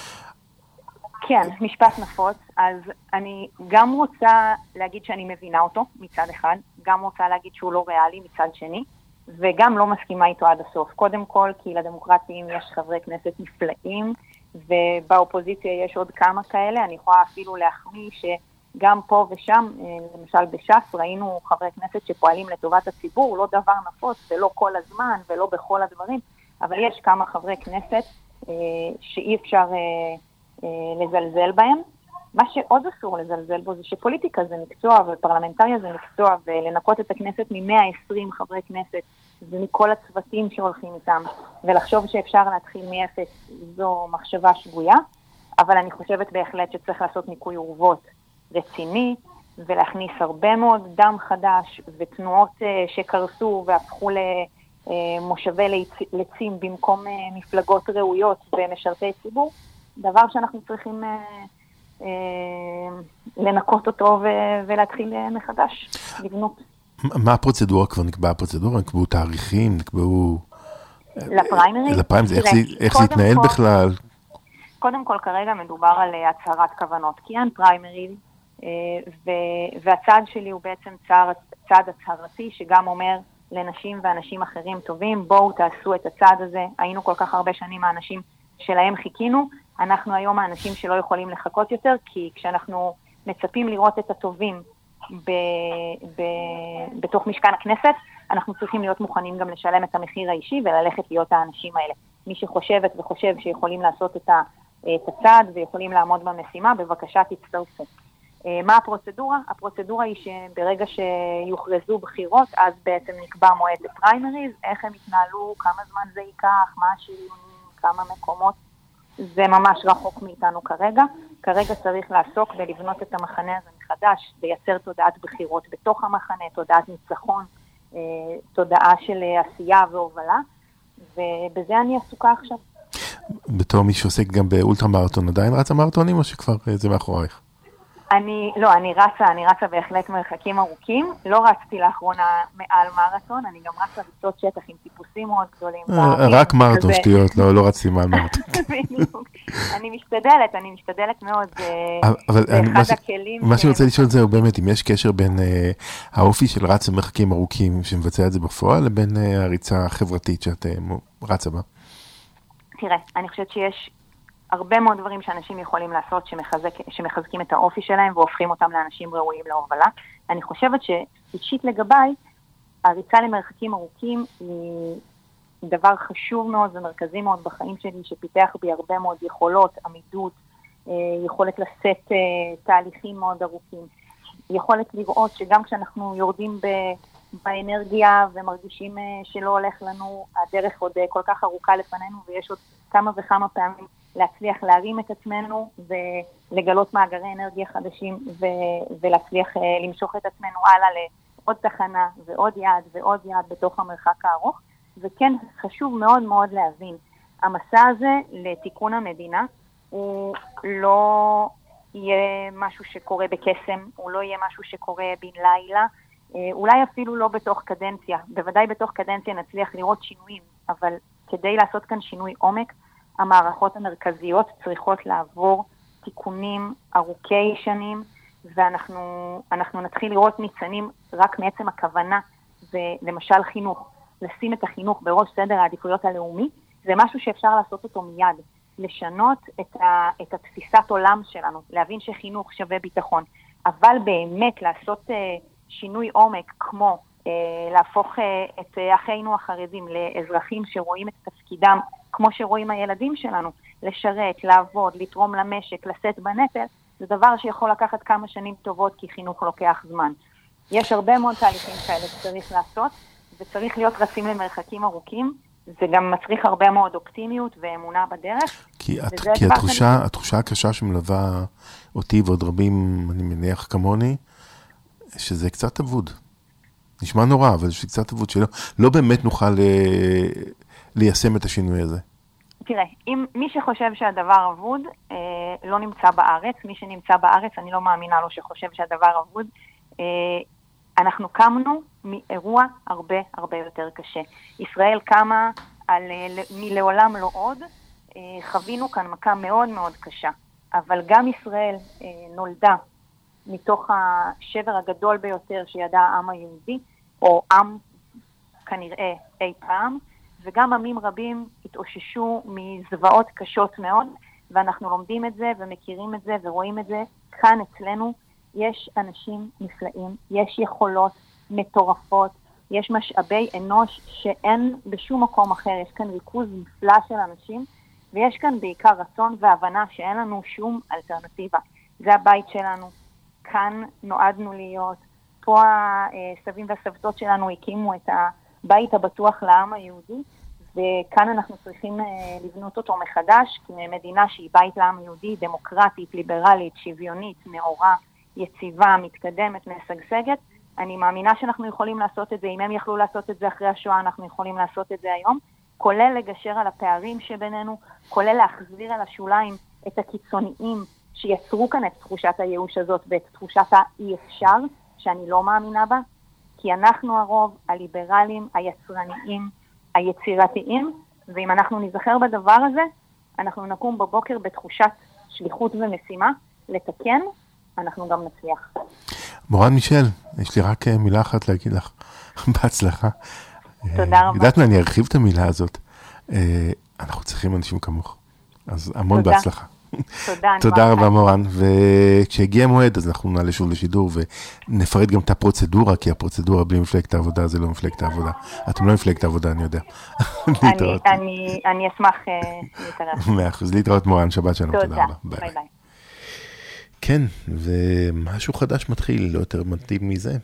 כן, משפט נפוץ. אז אני גם רוצה להגיד שאני מבינה אותו מצד אחד, גם רוצה להגיד שהוא לא ריאלי מצד שני, וגם לא מסכימה איתו עד הסוף. קודם כל, כי לדמוקרטים יש חברי כנסת נפלאים, ובאופוזיציה יש עוד כמה כאלה. אני יכולה אפילו להחמיא שגם פה ושם, למשל בש"ס, ראינו חברי כנסת שפועלים לטובת הציבור, לא דבר נפוץ ולא כל הזמן ולא בכל הדברים, אבל יש כמה חברי כנסת שאי אפשר לזלזל בהם. מה שעוד אסור לזלזל בו זה שפוליטיקה זה מקצוע ופרלמנטריה זה מקצוע, ולנקות את הכנסת מ-120 חברי כנסת ומכל הצוותים שהולכים איתם, ולחשוב שאפשר להתחיל מאפס, זו מחשבה שגויה. אבל אני חושבת בהחלט שצריך לעשות ניקוי אורוות רציני, ולהכניס הרבה מאוד דם חדש, ותנועות שקרסו והפכו למושבי לצים במקום מפלגות ראויות ומשרתי ציבור, דבר שאנחנו צריכים לנקות אותו ולהתחיל מחדש, לבנות. מה הפרוצדורה? כבר נקבעה הפרוצדורה? נקבעו תאריכים? נקבעו... לפריימריז? איך זה יתנהל בכלל? קודם כל, כרגע מדובר על הצהרת כוונות, כי אין פריימריז, והצעד שלי הוא בעצם צעד הצהרתי, שגם אומר לנשים ואנשים אחרים טובים, בואו תעשו את הצעד הזה. היינו כל כך הרבה שנים האנשים שלהם חיכינו, אנחנו היום האנשים שלא יכולים לחכות יותר, כי כשאנחנו מצפים לראות את הטובים בתוך משכן הכנסת, אנחנו צריכים להיות מוכנים גם לשלם את המחיר האישי וללכת להיות האנשים האלה. מי שחושבת וחושב שיכולים לעשות את הצעד ויכולים לעמוד במשימה, בבקשה תצטרפו. מה הפרוצדורה? הפרוצדורה היא שברגע שיוכרזו בחירות, אז בעצם נקבע מועד לפריימריז, איך הם יתנהלו, כמה זמן זה ייקח, מה השריונים, כמה מקומות, זה ממש רחוק מאיתנו כרגע. כרגע צריך לעסוק ולבנות את המחנה הזה מחדש, לייצר תודעת בחירות בתוך המחנה, תודעת ניצחון, תודעה של עשייה והובלה, ובזה אני עסוקה עכשיו. בתור מי שעוסק גם באולטרה מרתון, עדיין רצה מרתונים או שכבר זה מאחורייך? אני רצה בהחלט מרחקים ארוכים, לא רצתי לאחרונה מעל מרתון, אני גם רצה ריצות שטח עם טיפוסים מאוד גדולים. רק מרתון שטויות, לא רצתי מעל מרתון. אני משתדלת מאוד, אבל אחד הכלים. מה שאני רוצה לשאול זה באמת, אם יש קשר בין האופי של רץ במרחקים ארוכים שמבצע את זה בפועל, לבין הריצה החברתית שאת רצה בה? תראה, אני חושבת שיש הרבה מאוד דברים שאנשים יכולים לעשות שמחזקים את האופי שלהם והופכים אותם לאנשים ראויים להובלה. אני חושבת שאישית לגביי, הריצה למרחקים ארוכים היא דבר חשוב מאוד ומרכזי מאוד בחיים שלי, שפיתח בי הרבה מאוד יכולות, עמידות, יכולת לשאת תהליכים מאוד ארוכים, יכולת לראות שגם כשאנחנו יורדים באנרגיה ומרגישים שלא הולך לנו, הדרך עוד כל כך ארוכה לפנינו, ויש עוד כמה וכמה פעמים להצליח להרים את עצמנו ולגלות מאגרי אנרגיה חדשים ולהצליח למשוך את עצמנו הלאה לעוד תחנה ועוד יעד ועוד יעד בתוך המרחק הארוך. וכן חשוב מאוד מאוד להבין, המסע הזה לתיקון המדינה הוא לא יהיה משהו שקורה בקסם, הוא לא יהיה משהו שקורה בן לילה, אולי אפילו לא בתוך קדנציה, בוודאי בתוך קדנציה נצליח לראות שינויים, אבל כדי לעשות כאן שינוי עומק, המערכות המרכזיות צריכות לעבור תיקונים ארוכי שנים, ואנחנו נתחיל לראות ניצנים רק מעצם הכוונה, ולמשל חינוך, לשים את החינוך בראש סדר העדיפויות הלאומי, זה משהו שאפשר לעשות אותו מיד, לשנות את התפיסת עולם שלנו, להבין שחינוך שווה ביטחון, אבל באמת לעשות שינוי עומק כמו להפוך את אחינו החרדים לאזרחים שרואים את תפקידם כמו שרואים הילדים שלנו, לשרת, לעבוד, לתרום למשק, לשאת בנטל, זה דבר שיכול לקחת כמה שנים טובות כי חינוך לוקח זמן. יש הרבה מאוד תהליכים כאלה שצריך לעשות, וצריך להיות רצים למרחקים ארוכים, זה גם מצריך הרבה מאוד אופטימיות ואמונה בדרך. כי התחושה הקשה שמלווה אותי ועוד רבים, אני מניח כמוני, שזה קצת אבוד. נשמע נורא, אבל זה קצת אבוד שלא באמת נוכל ליישם את השינוי הזה. תראה, מי שחושב שהדבר אבוד, לא נמצא בארץ. מי שנמצא בארץ, אני לא מאמינה לו שחושב שהדבר אבוד. אנחנו קמנו מאירוע הרבה הרבה יותר קשה. ישראל קמה מלעולם לא עוד. חווינו כאן מכה מאוד מאוד קשה. אבל גם ישראל נולדה מתוך השבר הגדול ביותר שידע העם היהודי, או עם כנראה אי פעם, וגם עמים רבים התאוששו מזוועות קשות מאוד, ואנחנו לומדים את זה ומכירים את זה ורואים את זה. כאן אצלנו יש אנשים נפלאים, יש יכולות מטורפות, יש משאבי אנוש שאין בשום מקום אחר, יש כאן ריכוז נפלא של אנשים, ויש כאן בעיקר רצון והבנה שאין לנו שום אלטרנטיבה. זה הבית שלנו, כאן נועדנו להיות, פה הסבים והסבתות שלנו הקימו את הבית הבטוח לעם היהודי, וכאן אנחנו צריכים לבנות אותו מחדש, כמדינה שהיא בית לעם היהודי, דמוקרטית, ליברלית, שוויונית, נאורה, יציבה, מתקדמת, משגשגת. אני מאמינה שאנחנו יכולים לעשות את זה, אם הם יכלו לעשות את זה אחרי השואה, אנחנו יכולים לעשות את זה היום, כולל לגשר על הפערים שבינינו, כולל להחזיר על השוליים את הקיצוניים שיצרו כאן את תחושת הייאוש הזאת ואת תחושת האי אפשר, שאני לא מאמינה בה, כי אנחנו הרוב, הליברלים, היצרניים, היצירתיים, ואם אנחנו נזכר בדבר הזה, אנחנו נקום בבוקר בתחושת שליחות ומשימה, לתקן, אנחנו גם נצליח. מורן מישל, יש לי רק מילה אחת להגיד לך, בהצלחה. תודה רבה. יודעת מה, אני ארחיב את המילה הזאת. אנחנו צריכים אנשים כמוך, אז המון בהצלחה. תודה רבה מורן, וכשהגיע מועד אז אנחנו נעלה שוב לשידור ונפרט גם את הפרוצדורה, כי הפרוצדורה בלי מפלגת העבודה זה לא מפלגת העבודה. אתם לא מפלגת העבודה, אני יודע. אני אשמח להתארח. 100%, להתראות מורן, שבת שלום, תודה רבה. ביי ביי. כן, ומשהו חדש מתחיל, לא יותר מתאים מזה.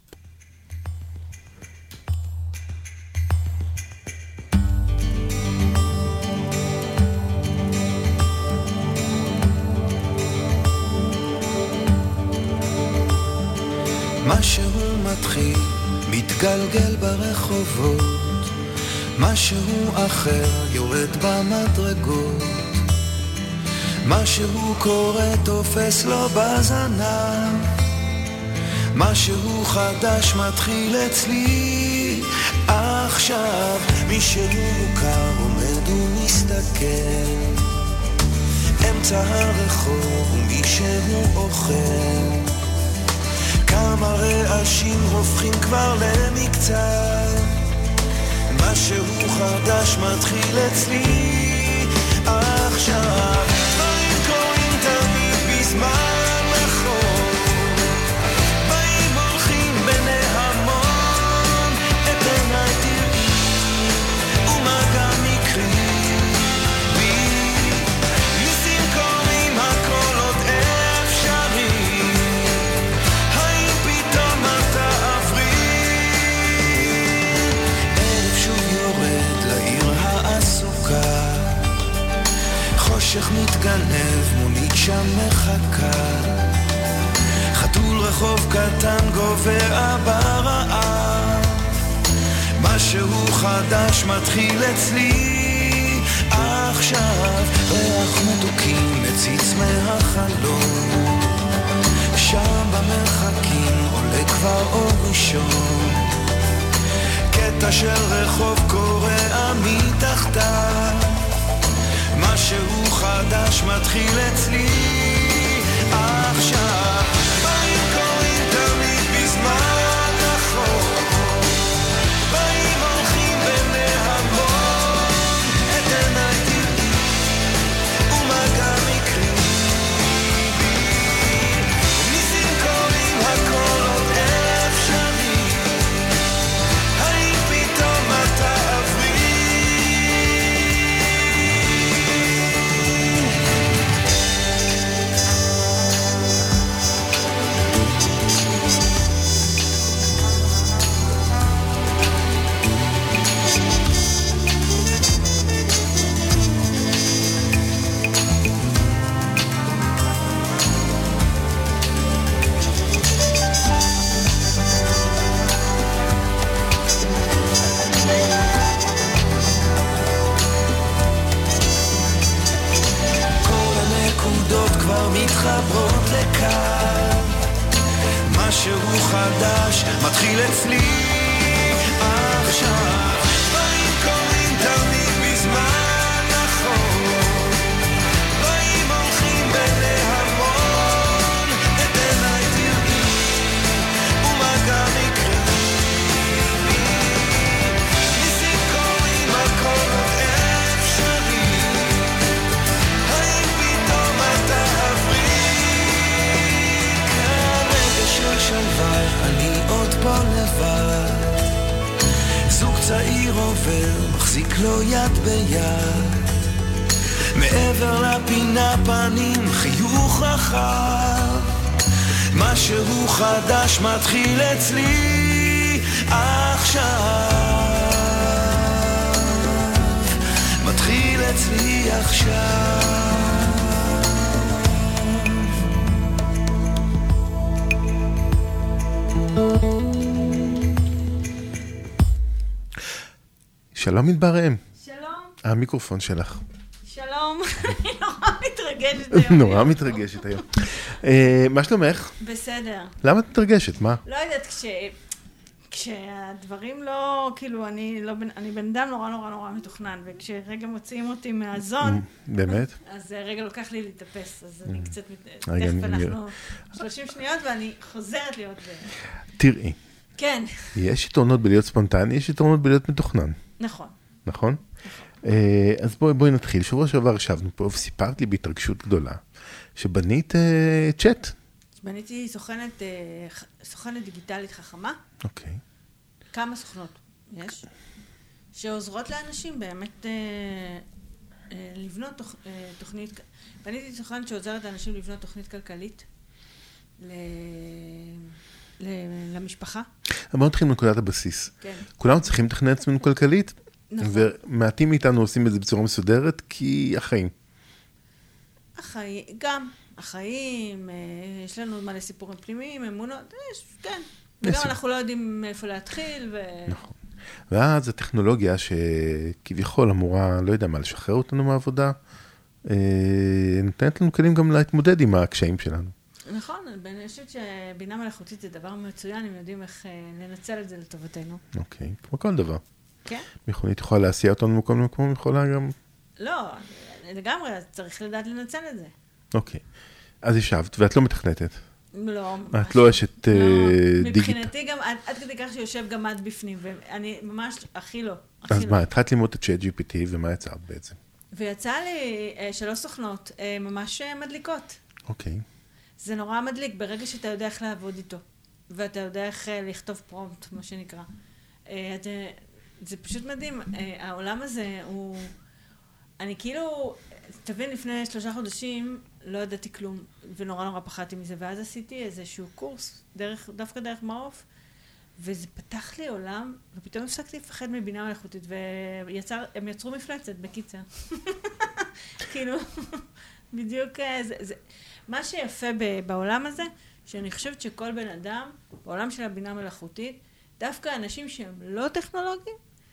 משהו מתחיל, מתגלגל ברחובות, משהו אחר יורד במדרגות, משהו קורה תופס לו בזנב, משהו חדש מתחיל אצלי עכשיו, מישהו מוכר עומד ומסתכל אמצע הרחוב ומישהו אוכל, כמה רעשים הופכים כבר למקצת, משהו חדש מתחיל אצלי עכשיו, דברים קוראים תמיד בזמן נכון, באים הולכים בני המון, את עיניי תראי ומה גם יקרי בי, ניסים קוראים הכל עוד אפשרי, חושך מתגנב, מונית שם מחכה, חתול רחוב קטן גובר ברעב, משהו חדש מתחיל אצלי עכשיו, ריח מתוקים מציץ מהחלום, שם במרחקים עולה כבר אור ראשון, קטע של רחוב קורע מתחתיו, משהו חדש מתחיל אצלי עכשיו, באים קוראים תמיד בזמן נכון, באים הולכים בני המון, את עיניי תראי ומגע מקרי, ניסים קוראים הכל עוד אפשרי, האם פתאום אתה עברי, כבר מתחברות לקו, משהו חדש מתחיל אצלי עכשיו, באים קוראים תמיד בזמן נכון, באים הולכים בני המון, את עיניי תראי ומגע מקרי, ניסים קוראים הכל עוד אפשרי, האם פתאום אתה שלווה, אני עוד פה לבד, זוג צעיר עובר, מחזיק לו יד ביד, מעבר לפינה פנים חיוך רחב, משהו חדש מתחיל אצלי עכשיו, מתחיל אצלי עכשיו. שלום מדבר אם. שלום. המיקרופון שלך. שלום. אני נורא מתרגשת היום. נורא מתרגשת היום. מה שלומך? בסדר. למה את מתרגשת? מה? לא יודעת, כשהדברים לא, כאילו, אני בן אדם נורא נורא נורא מתוכנן, וכשרגע מוציאים אותי מהזון, באמת? אז רגע לוקח לי להתאפס, אז אני קצת, תכף אנחנו 30 שניות ואני חוזרת להיות תראי. כן. יש יתרונות בלהיות ספונטני, יש יתרונות בלהיות מתוכנן. נכון. נכון? אז בואי נתחיל. שבוע שעבר ישבנו פה וסיפרת לי בהתרגשות גדולה שבנית צ'אט. בניתי סוכנת דיגיטלית חכמה. אוקיי. כמה סוכנות יש, שעוזרות לאנשים באמת לבנות תוכנית, בניתי סוכנת שעוזרת לאנשים לבנות תוכנית כלכלית למשפחה. בואו נתחיל מנקודת הבסיס. כן. כולם צריכים לתכנן עצמנו כלכלית, נכון. ומעטים מאיתנו עושים את זה בצורה מסודרת, כי החיים. גם החיים, יש לנו מלא סיפורים פנימיים, אמונות, כן. וגם אנחנו לא יודעים מאיפה להתחיל. נכון. ואז הטכנולוגיה שכביכול אמורה, לא יודע מה, לשחרר אותנו מהעבודה, נותנת לנו כלים גם להתמודד עם הקשיים שלנו. נכון, אני חושבת שבינה מלאכותית זה דבר מצוין, אם יודעים איך לנצל את זה לטובתנו. אוקיי, כמו כל דבר. כן. מכונית יכולה להסיע אותנו ממקום למקום, יכולה גם... לא, לגמרי, צריך לדעת לנצל את זה. אוקיי. אז ישבת, ואת לא מתכנתת. לא. את לא אשת דיגיטל. מבחינתי גם, עד כדי כך שיושב גם את בפנים, ואני ממש הכי לא. אז מה, התחלת ללמוד את צ'אט GPT, ומה יצרת בעצם? ויצא לי 3 סוכנות ממש מדליקות. אוקיי. זה נורא מדליק, ברגע שאתה יודע איך לעבוד איתו, ואתה יודע איך לכתוב פרומפט, מה שנקרא. זה פשוט מדהים, העולם הזה הוא... אני כאילו, תבין, לפני 3 חודשים לא ידעתי כלום, ונורא נורא פחדתי מזה, ואז עשיתי איזשהו קורס, דווקא דרך מעוף, וזה פתח לי עולם, ופתאום הפסקתי לפחד מבינה מלאכותית, והם יצרו מפלצת בקיצר. כאילו, בדיוק, מה שיפה בעולם הזה, שאני חושבת שכל בן אדם, בעולם של הבינה מלאכותית, דווקא אנשים שהם לא טכנולוגיים,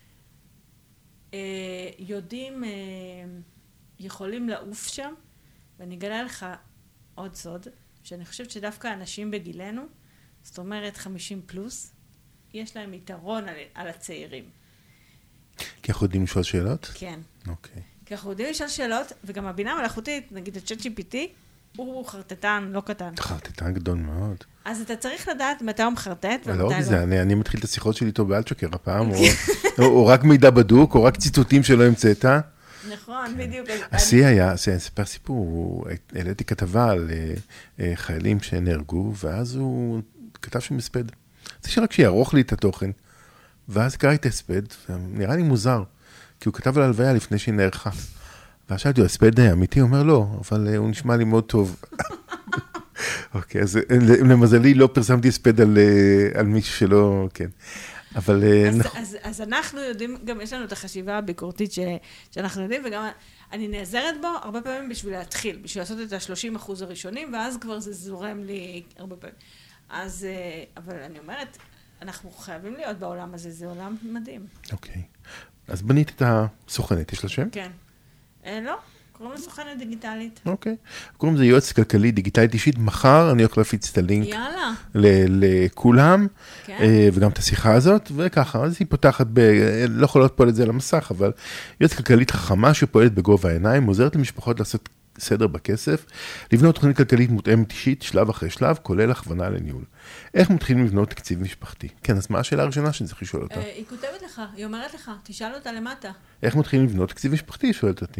יודעים, יכולים לעוף שם, ואני אגלה לך עוד סוד, שאני חושבת שדווקא אנשים בגילנו, זאת אומרת 50 פלוס, יש להם יתרון על הצעירים. כי אנחנו יודעים לשאול שאלות? כן. אוקיי. כי אנחנו יודעים לשאול שאלות, וגם הבינה המלאכותית, נגיד ה-ChatGPT, הוא חרטטן, לא קטן. חרטטן גדול מאוד. אז אתה צריך לדעת מתי הוא מחרטט ומתי לא. לא בזה, אני מתחיל את השיחות שלי איתו באלצ'וקר הפעם, או רק מידע בדוק, או רק ציטוטים שלא המצאת. נכון, בדיוק. השיא היה, ספר סיפור, העליתי כתבה על חיילים שנהרגו, ואז הוא כתב שם הספד. זה שרק שיערוך לי את התוכן, ואז קרא את הספד, ונראה לי מוזר, כי הוא כתב על הלוויה לפני שהיא נערכה. ואז שאלתי, הספד אמיתי? הוא אומר לא, אבל הוא נשמע לי מאוד טוב. אוקיי, אז למזלי לא פרסמתי הספד על מישהו שלא, כן. אבל... אז אנחנו יודעים, גם יש לנו את החשיבה הביקורתית שאנחנו יודעים, וגם אני נעזרת בו הרבה פעמים בשביל להתחיל, בשביל לעשות את ה-30% הראשונים, ואז כבר זה זורם לי הרבה פעמים. אז, אבל אני אומרת, אנחנו חייבים להיות בעולם הזה, זה עולם מדהים. אוקיי. אז בנית את הסוכנת, יש לה שם? כן. לא, קוראים לה סוכנת דיגיטלית. אוקיי. קוראים לזה יועץ כלכלי דיגיטלית אישית. מחר אני הולך להפיץ את הלינק. יאללה. לכולם, כן. וגם את השיחה הזאת, וככה, אז היא פותחת, לא יכולה לפעול את זה על המסך, אבל יועץ כלכלית חכמה שפועלת בגובה העיניים, עוזרת למשפחות לעשות סדר בכסף, לבנות תוכנית כלכלית מותאמת אישית, שלב אחרי שלב, כולל הכוונה לניהול. איך מתחילים לבנות תקציב משפחתי? כן, אז מה השאלה הראשונה שאני צריך לשאול אותה? היא כותבת לך, היא אומרת לך, תשאל אותה למטה. איך מתחילים לבנות תקציב משפחתי? שואלת אותי.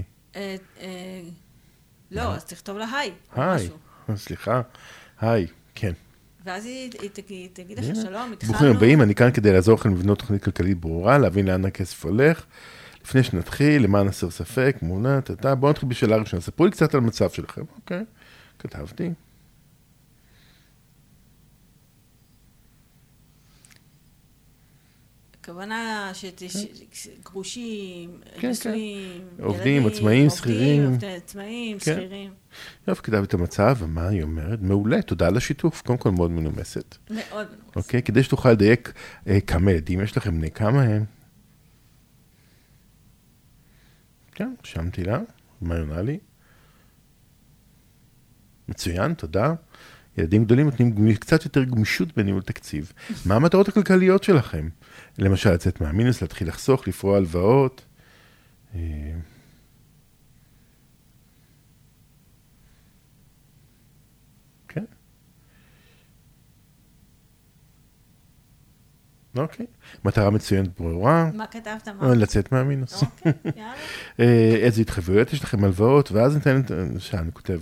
לא, אז תכתוב לה היי. היי, סליחה, היי, כן. ואז היא תגיד לך שלום, התחלנו. ברוכים הבאים, אני כאן כדי לעזור לכם לבנות תוכנית כלכלית ברורה, להבין לאן הכסף הולך. לפני שנתחיל, למען הסר ספק, מונה, בואו נתחיל בשאלה ראשונה. ספרו לי קצת על המצב שלכם, אוקיי? כתבתי. הכוונה גרושים, נשואים, עובדים, עצמאים, שכירים. עצמאים, שכירים. יופי, כתבת את המצב, ומה היא אומרת? מעולה, תודה על השיתוף. קודם כל מאוד מנומסת. מאוד מנומסת. אוקיי, כדי שתוכל לדייק כמה ילדים יש לכם, בני כמה הם? כן, רשמתי לה, מה יונה לי? מצוין, תודה. ילדים גדולים נותנים קצת יותר גמישות בניהול תקציב. מה המטרות הכלכליות שלכם? למשל, לצאת מהמינוס, להתחיל לחסוך, לפרוע הלוואות. כן. אוקיי. מטרה מצוינת ברורה. מה כתבת? לצאת מהמינוס. אוקיי, יאללה. איזה התחייבויות יש לכם הלוואות, ואז ניתן את... שאני כותב...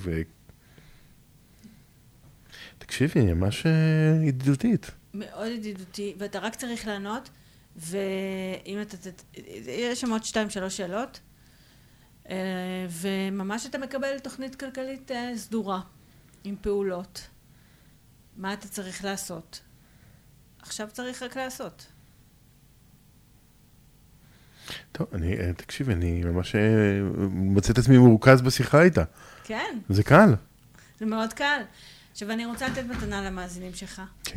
תקשיבי, ממש ידידותית. מאוד ידידותי, ואתה רק צריך לענות, ואם אתה... יש שם עוד 2-3 שאלות, וממש אתה מקבל תוכנית כלכלית סדורה, עם פעולות. מה אתה צריך לעשות? עכשיו צריך רק לעשות. טוב, תקשיבי, אני ממש מוצא את עצמי מרוכז בשיחה איתה. כן. זה קל. זה מאוד קל. עכשיו, אני רוצה לתת מתנה למאזינים שלך. כן.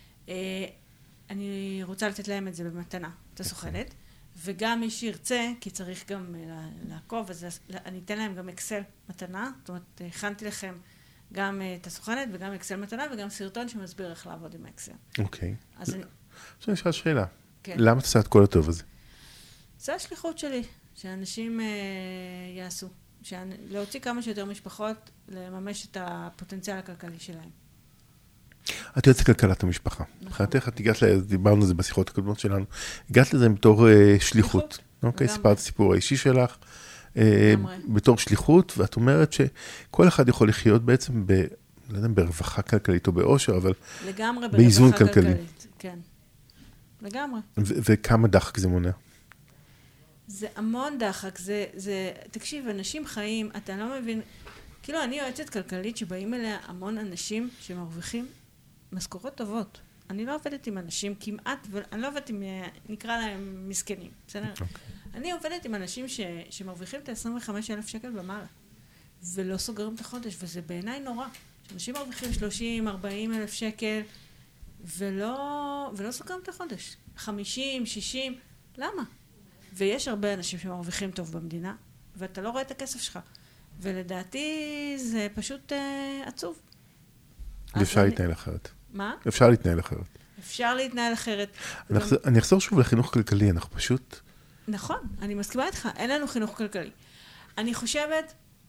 אני רוצה לתת להם את זה במתנה, את הסוכנת, וגם מי שירצה, כי צריך גם לעקוב, אז אני אתן להם גם אקסל מתנה, זאת אומרת, הכנתי לכם גם את הסוכנת וגם אקסל מתנה, וגם סרטון שמסביר איך לעבוד עם אקסל. אוקיי. אז אני אשאל שאלה. כן. למה אתה עושה את כל הטוב הזה? זה השליחות שלי, שאנשים יעשו. להוציא כמה שיותר משפחות, לממש את הפוטנציאל הכלכלי שלהם. את יוצאת כלכלת המשפחה. אחריתך, את הגעת לזה, דיברנו על זה בשיחות הקודמות שלנו, הגעת לזה בתור שליחות. אוקיי, סיפרת סיפור האישי שלך, בתור שליחות, ואת אומרת שכל אחד יכול לחיות בעצם לא יודע, ברווחה כלכלית או באושר, אבל באיזון כלכלי. כן, לגמרי. וכמה דחק זה מונע? זה המון דחק, תקשיב, אנשים חיים, אתה לא מבין, כאילו אני יועצת כלכלית שבאים אליה המון אנשים שמרוויחים משכורות טובות. אני לא עובדת עם אנשים כמעט, ואני לא עובדת עם, נקרא להם מסכנים, בסדר? אני עובדת עם אנשים שמרוויחים את ה-25,000 שקל במעלה. ולא סוגרים את החודש, וזה בעיניי נורא. שאנשים מרוויחים 30-40 אלף שקל, ולא סוגרים את החודש. 50, 60, למה? ויש הרבה אנשים שמרוויחים טוב במדינה, ואתה לא רואה את הכסף שלך. ולדעתי זה פשוט עצוב. אפשר להתנהל אחרת. מה? אפשר להתנהל אחרת. אפשר להתנהל אחרת. אני אחזור שוב לחינוך כלכלי, אנחנו פשוט... נכון, אני מסכימה איתך, אין לנו חינוך כלכלי. אני חושבת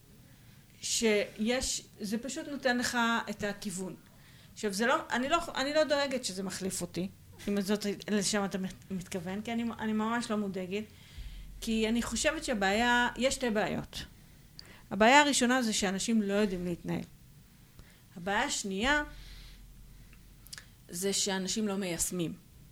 זה פשוט נותן לך את הכיוון. עכשיו, אני לא דואגת שזה מחליף אותי, אם זאת לשם אתה מתכוון, כי אני ממש לא מודאגת, כי אני חושבת יש שתי בעיות. הבעיה הראשונה זה שאנשים לא יודעים להתנהל. הבעיה השנייה זה שאנשים לא מיישמים.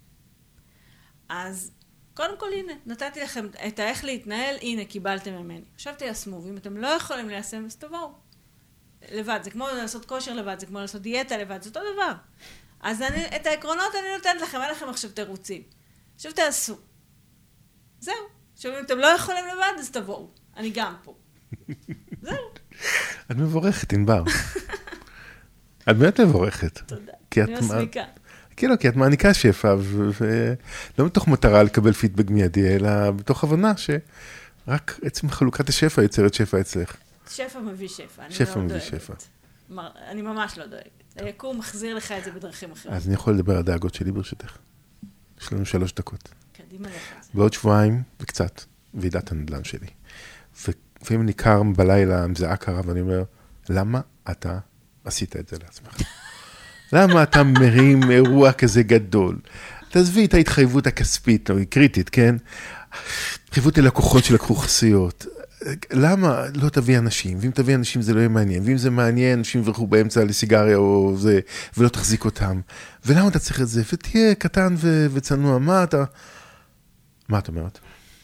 אז קודם כל, הנה, נתתי לכם את איך להתנהל, הנה, קיבלתם ממני. עכשיו תיישמו, ואם אתם לא יכולים ליישם, אז תבואו. לבד, זה כמו לעשות כושר לבד, זה כמו לעשות דיאטה לבד, זה אותו דבר. אז את העקרונות אני נותנת לכם, אין לכם עכשיו תירוצים. עכשיו תעשו. זהו. עכשיו אם אתם לא יכולים לבד, אז תבואו. אני גם פה. זהו. את מבורכת, ענבר. את באמת מבורכת. תודה. אני מסמיקה. כאילו, כי את מעניקה שפע, ולא מתוך מטרה לקבל פידבק מיידי, אלא בתוך הבנה שרק עצם חלוקת השפע יוצרת שפע אצלך. שפע מביא שפע. שפע מביא שפע. אני ממש לא דואגת. היקום מחזיר לך את זה בדרכים אחרות. אז אני יכול לדבר על הדאגות שלי ברשותך. יש לנו 3 דקות. קדימה לך את זה. בעוד שבועיים וקצת, ועידת הנדל"ן שלי. ולפעמים אני קר בלילה, מזעה קרה, ואני אומר, למה אתה עשית את זה לעצמך? למה אתה מרים אירוע כזה גדול? תעזבי את ההתחייבות הכספית, היא קריטית, כן? התחייבות ללקוחות שלקחו חסויות. למה לא תביא אנשים? ואם תביא אנשים זה לא יהיה מעניין. ואם זה מעניין, אנשים יברחו באמצע לסיגריה או זה, ולא תחזיק אותם. ולמה אתה צריך את זה? ותהיה קטן וצנוע. מה את אומרת?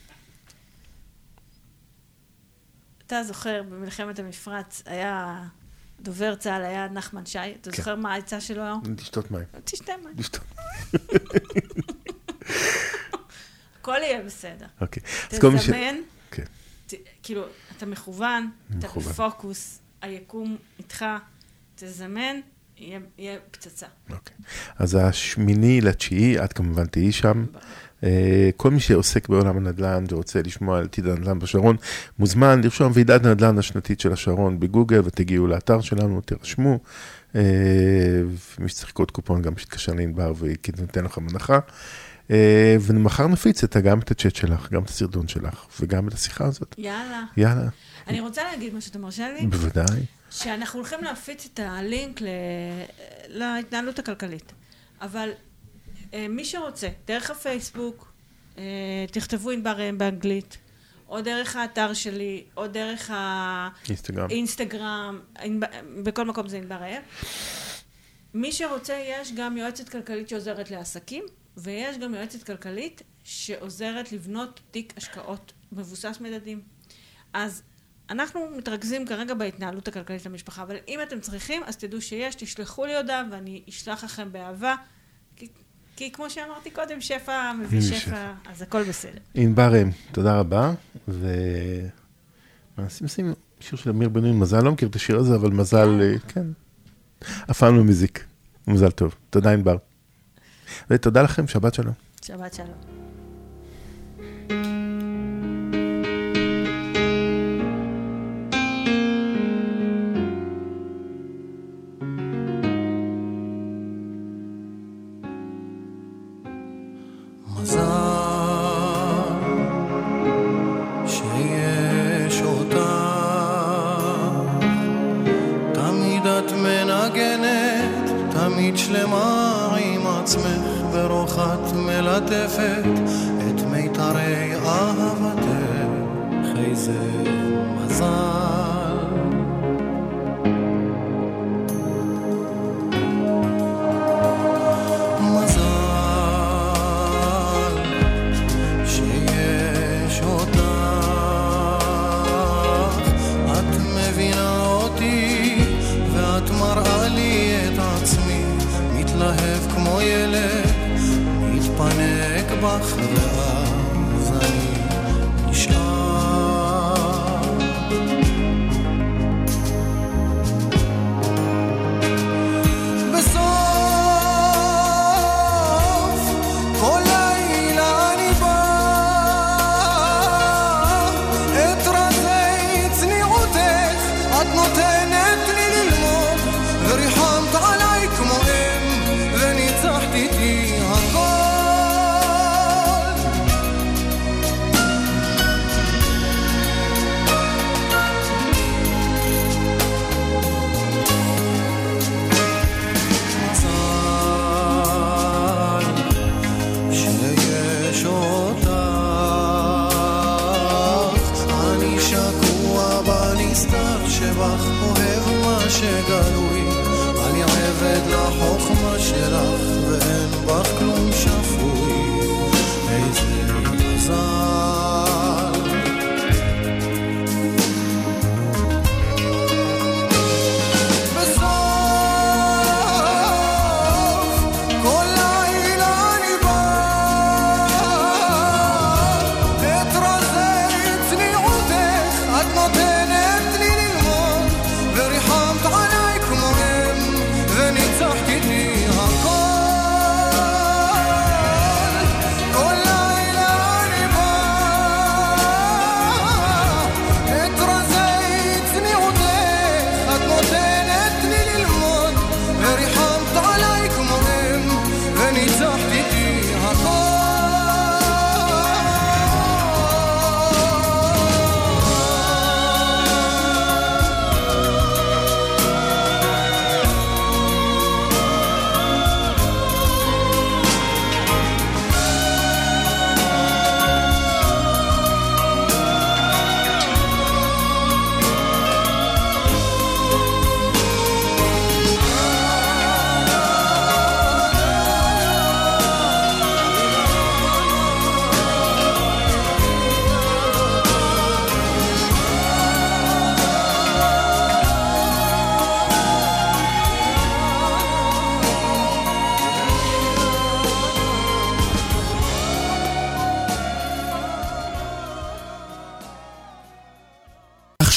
אתה זוכר, במלחמת המפרץ היה... דובר צה"ל היה נחמן שי, אתה זוכר מה העצה שלו היום? תשתות מים. תשתה מים. תשתות. הכל יהיה בסדר. אוקיי. תזמן, כן. כאילו, אתה מכוון, אתה בפוקוס, היקום איתך, תזמן, יהיה פצצה. אוקיי. אז 8/9, את כמובן תהיי שם. כל מי שעוסק בעולם הנדל"ן ורוצה לשמוע על עתיד הנדל"ן בשרון, מוזמן לרשום ועידת הנדל"ן השנתית של השרון בגוגל, ותגיעו לאתר שלנו, תרשמו. מי שצריך קוד קופון גם שתקשר לענבר ונותן לכם הנחה. ומחר נפיץ גם את הצ'אט שלך, גם את הסרטון שלך, וגם את השיחה הזאת. יאללה. אני רוצה להגיד מה שאתה מרשה לי. בוודאי. שאנחנו הולכים להפיץ את הלינק להתנהלות הכלכלית. אבל מי שרוצה, דרך הפייסבוק, תכתבו ענבר באנגלית, או דרך האתר שלי, או דרך האינסטגרם, בכל מקום זה ענבר. מי שרוצה, יש גם יועצת כלכלית שעוזרת לעסקים, ויש גם יועצת כלכלית שעוזרת לבנות תיק השקעות מבוסס מדדים. אז אנחנו מתרכזים כרגע בהתנהלות הכלכלית למשפחה, אבל אם אתם צריכים, אז תדעו שיש, תשלחו לי הודעה, ואני אשלח לכם באהבה, כי כמו שאמרתי קודם, שפע מביא שפע, אז הכל בסדר. ענבר, תודה רבה, נשים שיר של אמיר בן-נון, מזל, לא מכיר את השיר הזה, אבל מזל, כן, אף פעם לא מזיק, מזל טוב. תודה ענבר. ותודה לכם, שבת שלום. שבת שלום. שלמה עם עצמך ברוחת מלטפת את מיתרי אהבתך, איזה מזל. מזל שיש אותך, את מבינה אותי ואת מראה לי את עצמי, מתלהב כמו ילד, מתפנק בך ואז אני נשאר.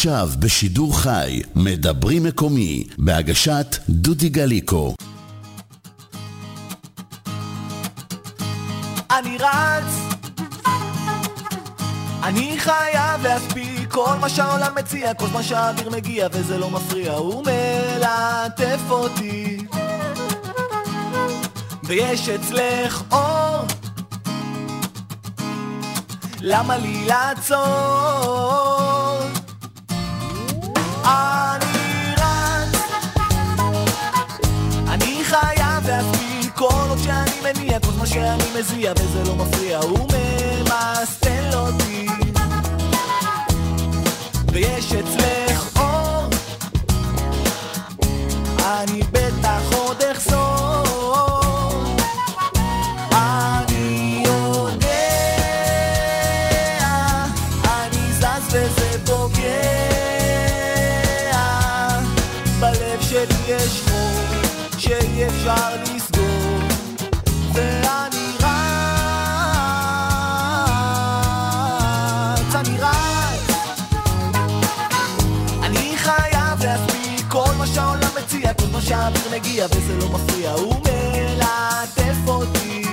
עכשיו בשידור חי, מדברים מקומי, בהגשת דודי גליקו. אני רץ, אני חייב להספיק כל מה שהעולם מציע, כל מה שהאוויר מגיע וזה לא מפריע, הוא מלטף אותי. ויש אצלך אור, למה לי לעצור? אני רץ, אני חייב להספיק כל עוד שאני מניע, כל מה שאני מזיע וזה לא מפריע, הוא ממסטל אותי. ויש אצלך אור, אני בטח עוד אחזור. אני יודע, אני זז וזה פוגע, בלב שלי יש חור שאי אפשר לסגור, ואני רץ, אני רץ, אני חייב להספיק כל מה שהעולם מציע, כל מה שהאוויר מגיע וזה לא מפריע, הוא מלטף אותי.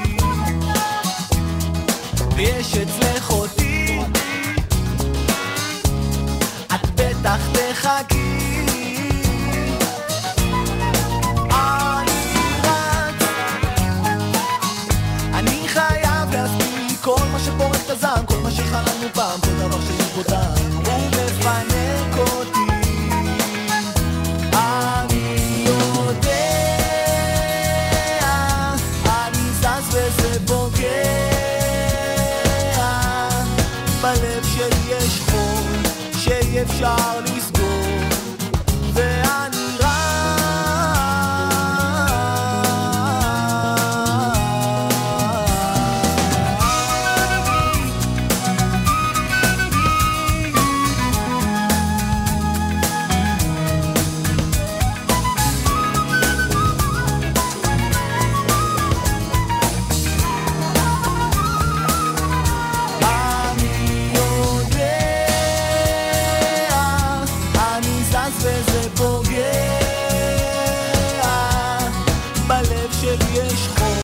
ויש אצלך אותי, את בטח תחכי. אני רץ, אני חייב להספיק כל מה שפורק את הזעם, כל מה שחלמנו פעם, כל דבר שיש בו טעם, הוא מפנק אותי. אני יודע, אני זז וזה פוגע, בלב שלי יש חור שאי אפשר